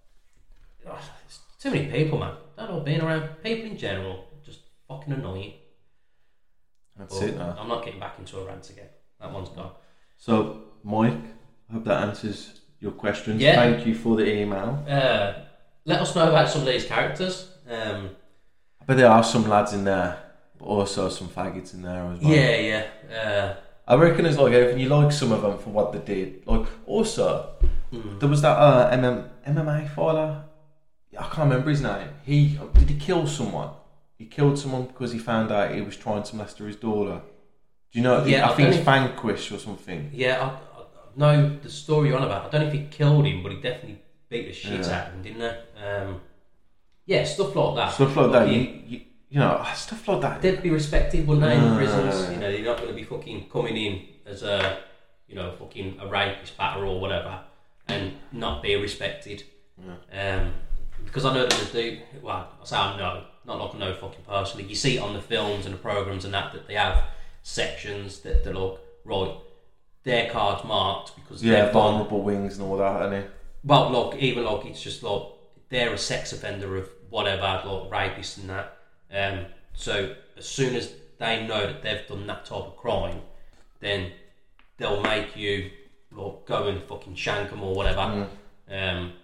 it's too many people, man. Don't know, being around people in general, just fucking annoying. That's but it now. I'm not getting back into a rant again. That one's gone. So, Mike, I hope that answers your questions. Yeah. Thank you for the email. Uh, let us know about some of these characters. Um, I bet there are some lads in there, but also some faggots in there as well. yeah, yeah. Uh, I reckon it's like everything. You like some of them for what they did. Like, also, mm. there was that uh, M M, M M A fighter. I can't remember his name. He did he kill someone? He killed someone because he found out he was trying to molest his daughter. Do you know? Yeah, I, I think it's if, Vanquish or something. Yeah, I, I know the story you're on about. I don't know if he killed him, but he definitely beat the shit Yeah. out of him, didn't he? Um, yeah, stuff like that. Stuff like that. You, You, you, you know, stuff like that. they'd be respected, wouldn't they, in No, prisons? no, no. You know, they're not going to be fucking coming in as a, you know, fucking a rapist batter or whatever, and not be respected. Yeah. Um, because I know that they do. Well, I say I know, not like I know fucking personally. You see it on the films and the programs and that that they have sections that they look right. Their cards marked because Yeah, they've gone. vulnerable wings and all that, and it. Well, look, even like it's just like they're a sex offender of whatever, like rapist and that. Um, so as soon as they know that they've done that type of crime, then they'll make you like go and fucking shank them or whatever. Mm. Um,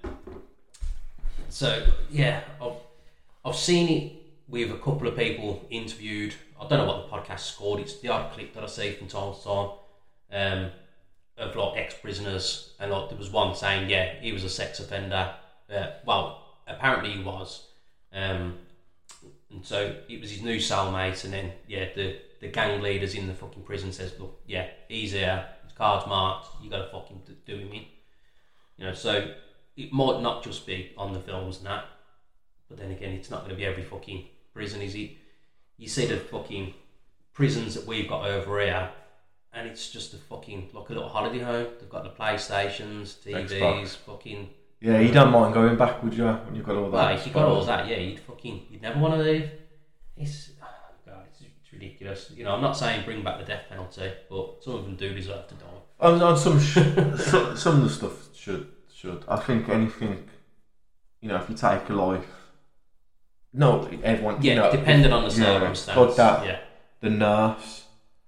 so yeah, I've I've seen it with a couple of people interviewed. I don't know what the podcast's called. It's the odd clip that I see from time to time. Um, of like ex-prisoners, and like there was one saying, yeah, he was a sex offender. Uh, well, apparently he was, um, and so it was his new cellmate. And then yeah, the the gang leaders in the fucking prison says, look, yeah, he's here, his card's marked, you got to fucking do him in. You know, so it might not just be on the films and that, but then again, it's not going to be every fucking prison, is it? You see the fucking prisons that we've got over here, and it's just a fucking, like a little holiday home. They've got the PlayStations, T Vs, Xbox. fucking... Yeah, you don't mind going back, would you? When you've got all that. Well, if you got all that, yeah, you'd fucking, you'd never want to leave. It's, oh God, it's, it's ridiculous. You know, I'm not saying bring back the death penalty, but some of them do deserve to die. On, on some, sh- some, some of the stuff should, should. I think anything, you know, if you take a life, no, everyone, Yeah, you know, depending on the yeah, circumstance. like that, yeah. the nurse,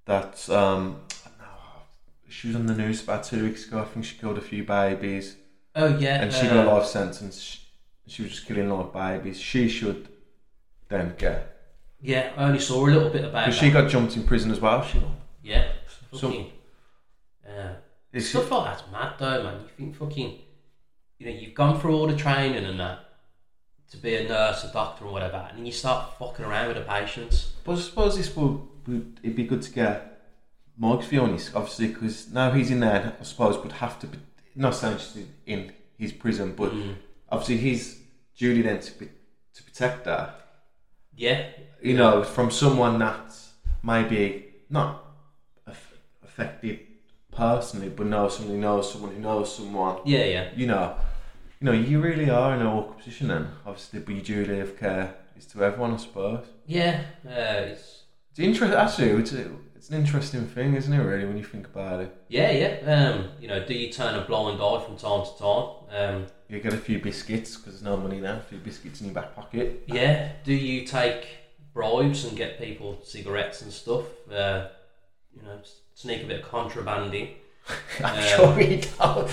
That's um, she was on the news about two weeks ago. I think she killed a few babies. Oh yeah, and she uh, got a life sentence. She, she was just killing like babies. She should then get. Yeah, I only saw a little bit about. Because she got jumped in prison as well. She. Yeah. So, fucking, uh, is stuff she, like that's mad though, man. You think fucking, you know, you've gone through all the training and that to be a nurse, a doctor, and whatever, and then you start fucking around with the patients. But I suppose this would, would it'd be good to get Mike's view on this, obviously, because now he's in there. I suppose would have to be not saying she's in his prison, but Mm. obviously his duty then to be, to protect her. Yeah. You know, from someone that's maybe not aff- affected personally, but knows someone who knows someone who knows someone. Yeah, yeah. You know, you know, you really are in an awkward position then. Obviously, but your duty of care is to everyone, I suppose. Yeah, uh, it's It's interesting. Actually, it's a, it's an interesting thing, isn't it? Really, when you think about it. yeah, yeah. Um, you know, do you turn a blind eye from time to time? Um, You get a few biscuits because there's no money there. A few biscuits in your back pocket. yeah. Do you take bribes and get people cigarettes and stuff? Uh, you know, sneak a bit of contraband in. I'm Um, sure we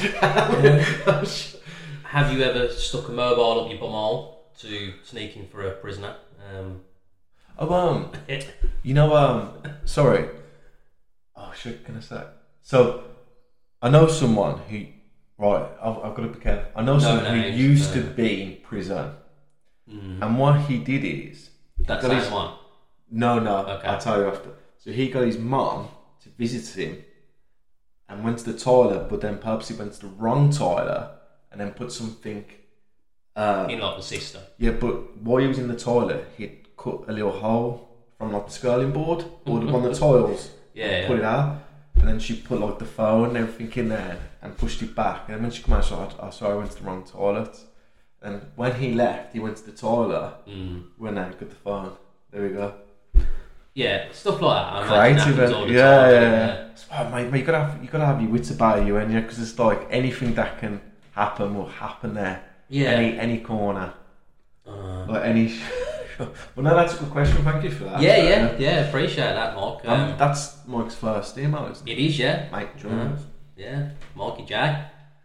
don't. Have you ever stuck a mobile up your bumhole to sneak in for a prisoner? Um, Oh, um, you know, um, sorry. Oh, shit, can I say? So, I know someone who, right, I've, I've got to be careful. I know No someone names, who used no. to be in prison, mm, and what he did is, that's got that his- one. no, no, Okay. I'll tell you after. So he got his mum to visit him, and went to the toilet, but then perhaps he went to the wrong toilet, and then put something. Uh, In like the system. Yeah, but while he was in the toilet, he'd cut a little hole from like the skirting board or on the tiles. Yeah, and yeah. put it out, and then she put like the phone and everything in there and pushed it back. And then when she came out, she was like, "Oh, sorry, I went to the wrong toilet." And when he left, he went to the toilet. Mm. Went there, got the phone. There we go. Yeah, stuff like that. I imagine Creative, happens all and, the yeah, time, yeah, yeah. Oh, mate, mate, you gotta have you gotta have your wits about you, and yeah, because it's like anything that can happen will happen there. Yeah. Any any corner, Uh, like any. Well, no, that's a good question. Thank you for that. yeah, So, yeah, yeah. Appreciate that, Mark. Um, Um, that's Mike's first email, isn't it? it is, yeah. Mike Jones. Yeah, Marky J.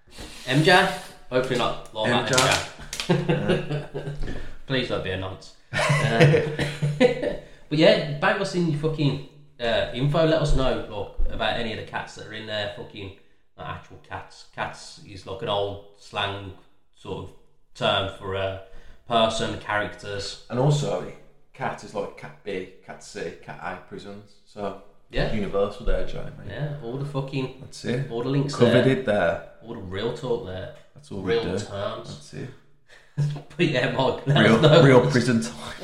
M J. Hopefully not like M J. that, M J. Please don't be a nonce. Uh, but yeah, bang us in your fucking uh, info. Let us know look, about any of the cats that are in there. Fucking not actual cats. Cats is like an old slang sort of term for a person, characters. And also, cat is like cat B, cat C, cat A prisons. So Yeah, universal there, Joe. Mate. yeah. All the fucking, That's it. all the links Covered there. it there. All the real talk there. That's all Real we do. terms. That's it. But yeah, Mark, let Real, us know. real prison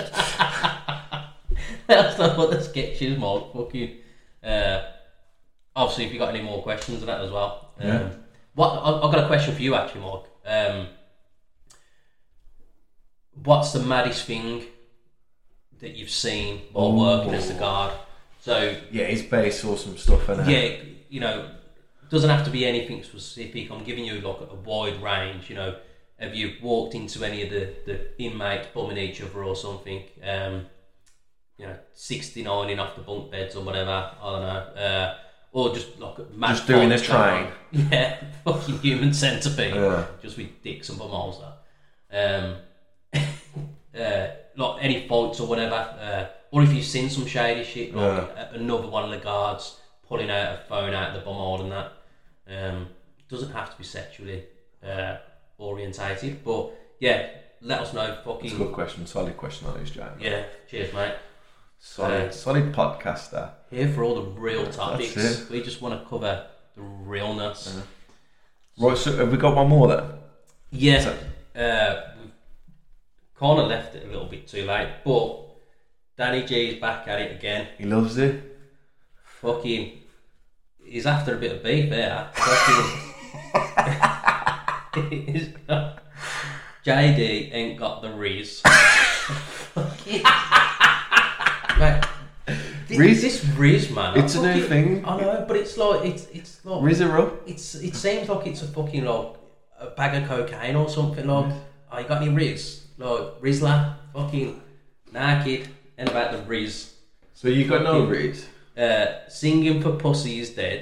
time. Let us know what the sketch is, Mark. Fucking. Uh, obviously, if you got any more questions on that as well. Um, Yeah. What I- I've got a question for you, actually, Mark. Um, what's the maddest thing that you've seen while working as the guard? So Yeah, his base saw some stuff in it. yeah, you know, doesn't have to be anything specific. I'm giving you like a wide range. You know, have you walked into any of the, the inmates bumming each other or something? Um, you know, sixty-nine in off the bunk beds or whatever. I don't know. Uh, or just like a mad Just doing fights a going train. on. Yeah, fucking human centipede. Yeah. Just with dicks and bumholes there. Um, uh, like any fights or whatever. Uh, or if you've seen some shady shit, like Yeah. a- another one of the guards pulling out a phone out of the bumhole and that. Um, doesn't have to be sexually uh, orientated, but yeah, let us know. That's a Fucking good question. Solid question on this, Joe. yeah, cheers, mate. Solid, Uh, solid podcaster. Here for all the real topics. it. We just want to cover the realness. Right, so have we got one more then? Yeah, So- uh, we've kind of left it a little bit too late, but Danny G is back at it again. He loves it. Fucking, he's after a bit of beef there. Fucking, J D ain't got the Riz. Fucking- Mate, thi- Riz? This Riz, man. It's I a new fucking- thing. I know, but it's like it's it's like Rizzo. it's it seems like it's a fucking like a bag of cocaine or something. Like, oh, you got any Riz? Like Rizla, fucking nah, kid. And about the Riz. So you got no Fucking- Riz? uh, singing for Pussy is Dead.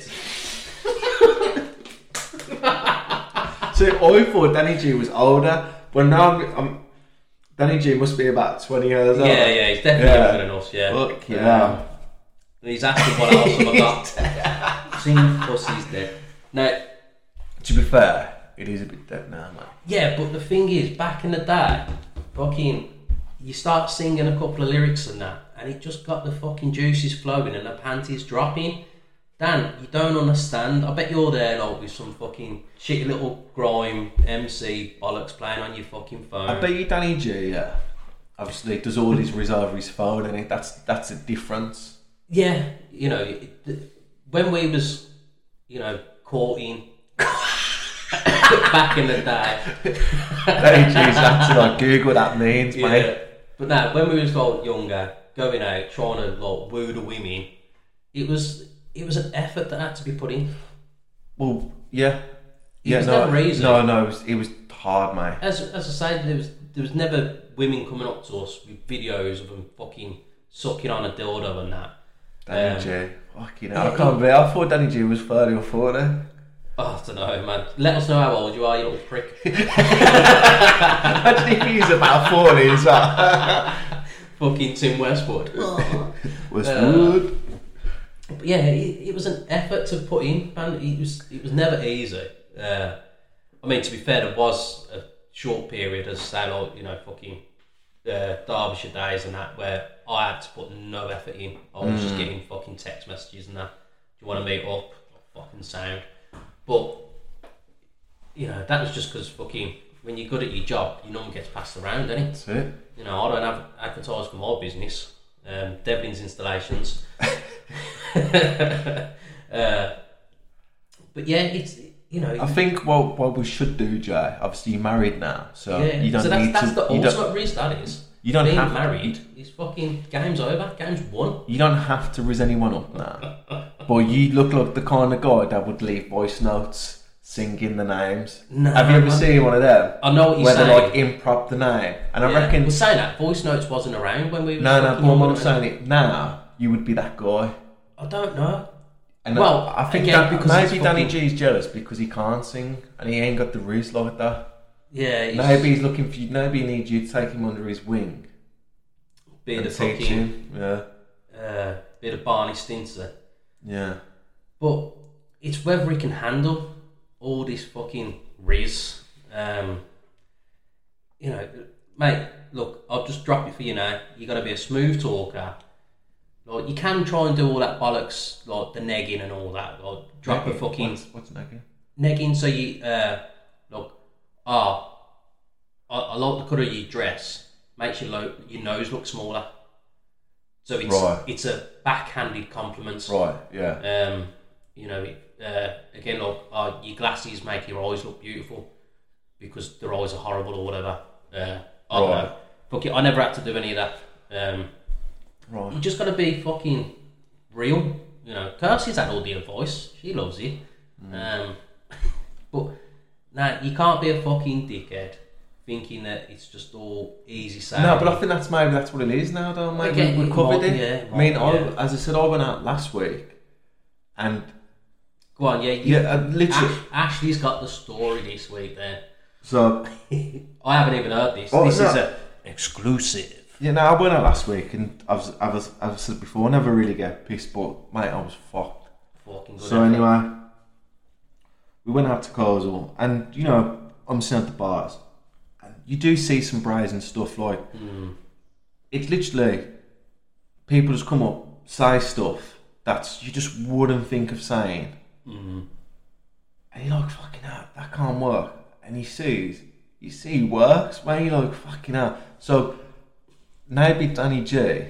So I thought Danny G was older, but now I'm, I'm Danny G must be about twenty years old. Yeah, yeah, he's definitely Yeah. younger than us, yeah. Fuck Um, yeah. And he's asking what else have I got. Singing for Pussy is Dead. Now, To be fair, it is a bit dead now, man. yeah, but the thing is, back in the day, fucking, you start singing a couple of lyrics and that, and it just got the fucking juices flowing and the panties dropping. Dan, you don't understand. I bet you're there like with some fucking shitty little grime M C bollocks playing on your fucking phone. I bet you Danny G, yeah, obviously does all his res over his phone, and it that's that's a difference. Yeah, you know, it- when we was, you know, courting back in the day. Danny G's actually like Google what that means, Yeah. mate. But now, when we was like younger, going out trying to like woo the women, it was it was an effort that had to be put in. Well, yeah, It yeah, was no, never easy. no, no, it was, it was hard, mate. As as I said, there was there was never women coming up to us with videos of them fucking sucking on a dildo and that. Danny Um, G, fucking hell, I can't believe. I thought Danny G was thirty or forty. Oh, I don't know, man. Let us know how old you are, you little prick. Imagine if he's about forty as well. Fucking Tim Westwood. Westwood. But yeah, it, it was an effort to put in, man. It was it was never easy. Uh, I mean, to be fair, there was a short period, as say, like, you know, fucking uh, Derbyshire days and that, where I had to put no effort in. I was just getting fucking text messages and that. Do you want to meet up? Fucking sound. But you know, that was just because fucking when you're good at your job, your number gets passed around, doesn't it? That's it. You know, I don't have advertise for my business. Um, Devlin's Installations. uh, but yeah, it's, you know. I think what what we should do, Jay. Obviously, you're married now, so yeah. you don't so that's, need that's to. the you don't- ultimate risk. That is. You don't Being have to- married. Is fucking game's over. Game's won. You don't have to rizz anyone up now. But you look like the kind of guy that would leave voice notes singing the names. Nah, have you ever man. seen one of them? I know what you're where saying. they like improv the name, and I Yeah. reckon. We're saying that voice notes wasn't around when we. Was No, no, fucking but I'm young, saying it now. You would be that guy. I don't know. And Well, I think again, that because maybe he's Danny fucking- G's jealous because he can't sing and he ain't got the riz like that. Yeah. It's Maybe he's looking for you. Maybe he needs you to take him under his wing bit and of teach fucking him. Yeah, uh, bit of Barney Stinson. yeah. But it's whether he can handle all this fucking riz. Um, you know, mate, look, I'll just drop it for you now. You got to be a smooth talker. Like, you can try and do all that bollocks, like the negging and all that. Like, drop a fucking What's, what's nagging? negging. So you, uh, look, ah, I, I like the colour of your dress. Makes your lo- your nose look smaller. So it's Right. it's a backhanded compliment. Right, yeah. Um, you know, it, uh, again, like, uh, your glasses make your eyes look beautiful because their eyes are horrible or whatever. Uh, I don't Right. know. Fuck it, I never had to do any of that. Um, Right. you just got to be fucking real. You know, Kirsty's had all the advice. She loves it. Um, but now you can't be a fucking dickhead thinking that it's just all easy sailing. No, but I think that's maybe that's what it is now, though. Maybe Okay, we, we it covered might- it. yeah, it I mean, might, I, yeah. as I said, I went out last week, and Go on, yeah. You, yeah, uh, literally. Ash, Ashley's got the story this week there. So I haven't even heard this. Oh, this no. is a exclusive. yeah, no, I went out last week, and I was, I was, as I said before, I never really get pissed, but mate, I was fucked. Fucking good. So anyway, we went out to Kozel, and you know, I'm sitting at the bars, and you do see some brazen stuff like Mm. it's literally people just come up, say stuff that you just wouldn't think of saying, Mm. and you're like, fucking hell, that can't work. And he sees, you see, it works, man. You're like, fucking hell. So maybe Danny G, it,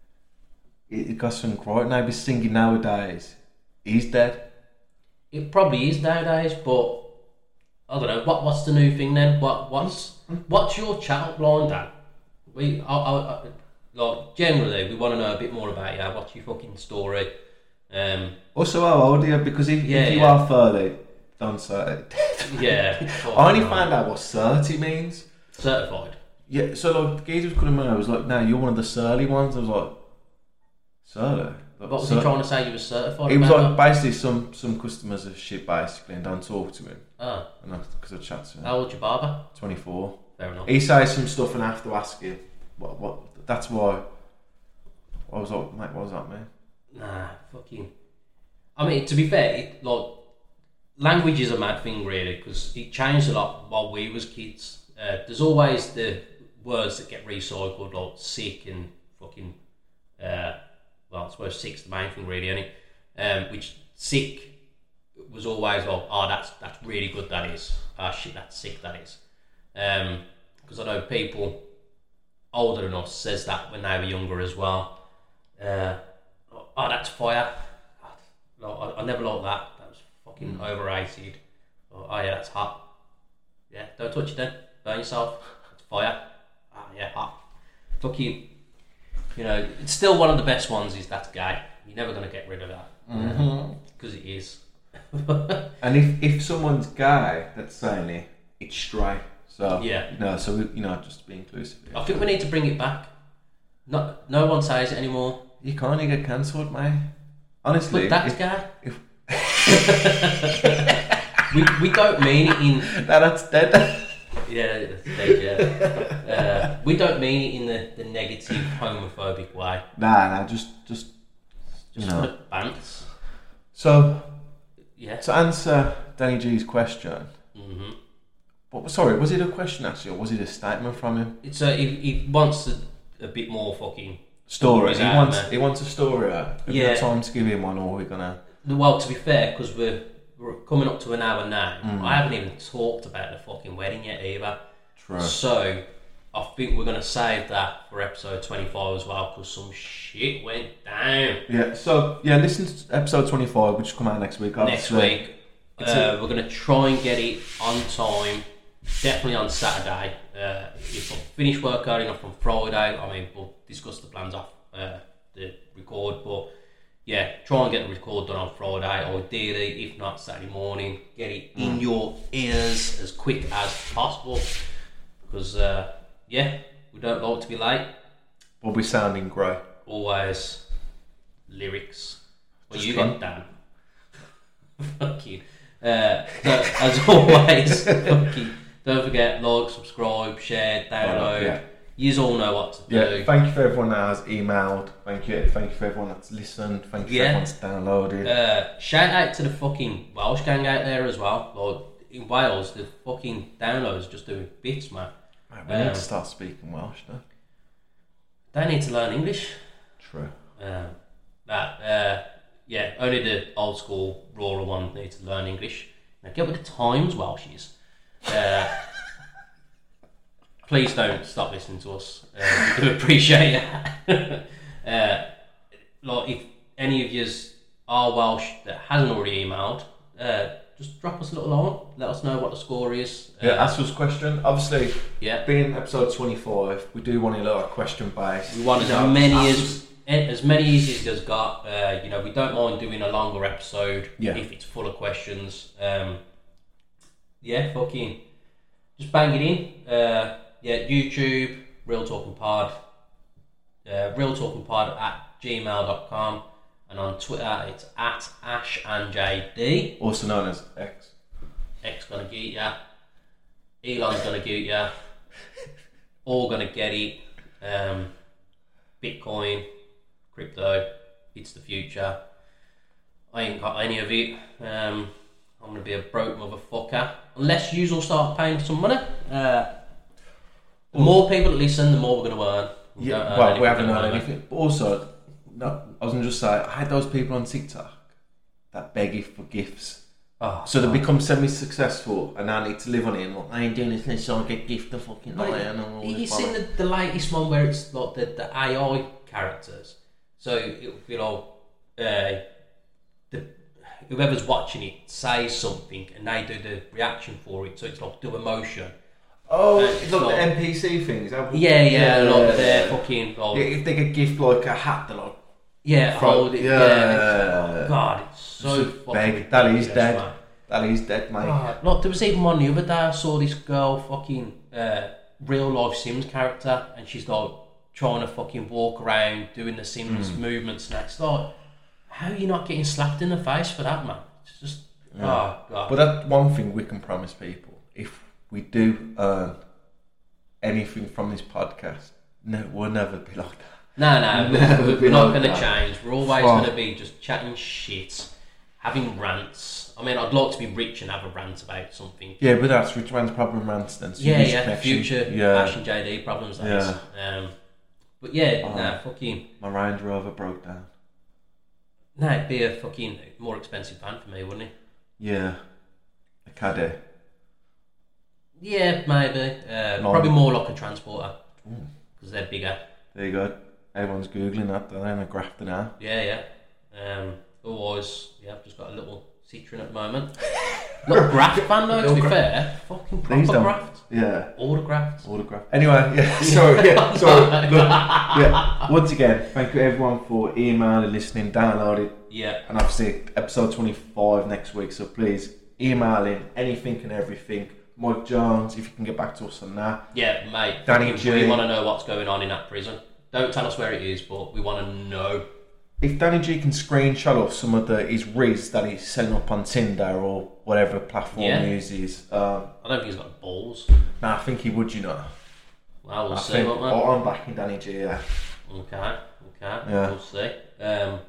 it got something right. Maybe singing nowadays, he's dead. It probably is nowadays, but I don't know. What What's the new thing then? What What's What's your chat line, Dan? We, I, I, I, like generally, we want to know a bit more about you. What's your fucking story? Um, Also, how old are you? Because if, Yeah, if you yeah. are thirty, don't say it. yeah. I only found out what thirty means. certified. Yeah, so like the geezer was coming around, I was like, "No, you're one of the surly ones." I was like, "Surly?" What was so, he trying to say? You were certified? He was about like, basically, some, some customers are shit basically and don't talk to him. Oh. And because I, I chat to him. How old's your barber? twenty-four. Fair enough. He says some stuff and I have to ask him. What, what, that's why. I was like, mate, what does that mean? Nah, fucking. I mean, to be fair, it, like, language is a mad thing, really, because it changed a lot while we was kids. Uh, there's always the words that get recycled, like sick and fucking. Uh, well, I suppose sick's the main thing, really, isn't it? Um, which sick was always like, oh, that's that's really good. That is. Ah, oh, shit, that's sick. That is. Because um, I know people older than us says that when they were younger as well. Uh, oh, that's fire. No, I, I never liked that. That was fucking mm. overrated. Oh, oh yeah, that's hot. Yeah, don't touch it then. Burn yourself. It's fire. Ah, oh, yeah, hot. Fucking, you know, it's still one of the best ones. Is that's gay. You're never gonna get rid of that because mm-hmm. it is. And if if someone's gay that's saying it, it's straight. So yeah, no, so we, you know, just to be inclusive. I think we need to bring it back. No, no one says it anymore. You can't get cancelled, mate. Honestly, but that's if, gay. If we we don't mean it in. No, that's dead. Yeah, that's dead. Yeah. Uh, we don't mean it in the, the negative homophobic way. Nah, nah, just just just you know. for the bants. So yeah. To answer Danny G's question. Mm-hmm. But sorry, was it a question actually, or was it a statement from him? It's a he, he wants a, a bit more fucking story. He wants man. he wants a story. Have yeah. we got time to give him one, or are we gonna? Well, to be fair, because we're we're coming up to an hour now. Mm. I haven't even talked about the fucking wedding yet either. True. So I think we're gonna save that for episode twenty-five as well, because some shit went down. Yeah. So yeah, listen to episode twenty-five, which will come out next week. Obviously. Next week, uh, we're gonna try and get it on time. Definitely on Saturday. Uh, if I finish work early enough on Friday, I mean, we'll discuss the plans off uh, the record. But yeah, try and get the record done on Friday, ideally, if not Saturday morning. Get it in your ears as quick as possible. Because, uh, yeah, we don't like to be late. We'll be sounding great. Always lyrics. Well, Just you gone. got Dan. Fuck you. Uh, so, as always, fuck you. Don't forget, like, subscribe, share, download. Yeah. You all know what to do. Yeah, thank you for everyone that has emailed. Thank you, thank you for everyone that's listened. Thank you Yeah. for everyone that's downloaded. Uh, shout out to the fucking Welsh gang out there as well. Like, in Wales, the fucking downloads just doing bits, man. Man, we um, need to start speaking Welsh now. They need to learn English. True. Um, that, uh, yeah, only the old school rural one need to learn English. Now get with the times, Welshies. Uh, please don't stop listening to us. Uh, we do appreciate it. uh, like, if any of yous are Welsh that hasn't already emailed, uh, just drop us a little line. Let us know what the score is. Uh, Yeah, ask us a question. Obviously, yeah. being episode twenty-five, we do want a lot of question based. We want as You know, many ask as us- as many as it has got. Uh, you know, we don't mind doing a longer episode Yeah. if it's full of questions. Um, yeah, fucking just bang it in. Uh, yeah, YouTube, Real Talking Pod, uh, Real Talking Pod at gmail dot com, and on Twitter it's at Ash and J D. Also known as X. X gonna get ya. Elon's gonna get ya. All gonna get it. Um, Bitcoin, crypto, it's the future. I ain't got any of it. Um, I'm gonna be a broke motherfucker unless you all start paying some money. Uh, the more people that listen, the more we're gonna earn. We Yeah, don't earn well, anything we haven't at the done moment. anything. But also, no, I was going to just say, I had those people on TikTok that beg you for gifts. Oh, So they God. become semi-successful and now need to live on it. And like, I ain't doing this unless I get gift the fucking Like, night. And all you this seen the, the latest one where it's like the, the A I characters, so it'll be like uh, the whoever's watching it says something and they do the reaction for it, so it's like do emotion. Oh, Uh, it's like like- the N P C things. Yeah, yeah, yeah, like yeah, they're yeah. fucking like, Yeah, if they could gift like a hat, they're like, yeah, From- hold it, yeah. yeah. it's- oh, God, it's so Just fucking beg. That is ridiculous, dead. man. that is dead, mate. God, look, there was even one the other day. I saw this girl, fucking uh, real life Sims character, and she's like trying to fucking walk around doing the Sims Hmm. movements, and it's like, how are you not getting slapped in the face for that, man? It's just, yeah. oh, God. But that's one thing we can promise people. If we do earn anything from this podcast, no, we'll never be like that. No, no, Never we're, be we're not like going to that. change. We're always Fuck. going to be just chatting shit, having rants. I mean, I'd like to be rich and have a rant about something. Yeah, but that's Rich Man's problem rants then. So Yeah, Rich yeah, Connection, future yeah. Ash and J D problems, that Yeah. is. Um, but yeah, Oh. nah, fucking... My Range Rover broke down. Nah, it'd be a fucking more expensive van for me, wouldn't it? Yeah. A Caddy. Yeah, maybe. Uh, No. Probably more like a transporter, because they're bigger. There you go. Everyone's Googling that. They're in a grafter now. Yeah, yeah. Um, otherwise, yeah, I've just got a little Citroen at the moment. Not graft van though, to be fair. Fucking Please proper don't. graft. Yeah. Autographed. Autograph. Anyway, yeah, sorry, yeah, sorry. Look, yeah. Once again, thank you everyone for emailing, listening, downloading, Yeah. and obviously episode twenty-five next week. So please email in anything and everything. Mike Jones, if you can get back to us on that. Yeah, mate. Danny fucking- G. We want to know what's going on in that prison. Don't tell us where it is, but we want to know. If Danny G can screenshot off some of the his riz that he's setting up on Tinder or whatever platform Yeah. he uses, um, I don't think he's got balls. nah, I think he would, you know. Well, we'll I see, think won't we? oh, I'm backing Danny G. Yeah. Okay, okay, Yeah. we'll see. Um,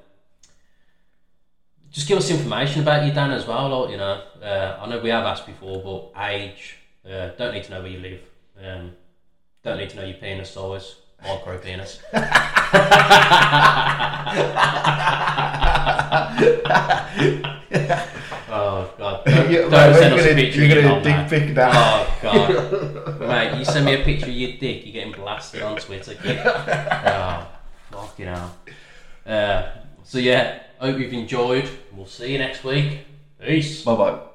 just give us information about you, Dan, as well. Like, you know, uh, I know we have asked before, but age. Uh, don't need to know where you live. Um, don't need to know your penis size. Micro penis. Oh God! Don't, Yeah, don't right, send you're us a gonna- picture. you're of your gonna mum, dick mate. pic that. Oh God, mate! You send me a picture of your dick, you're getting blasted on Twitter. Kid. Oh, fucking hell. Uh, so yeah, hope you've enjoyed. We'll see you next week. Peace. Bye bye.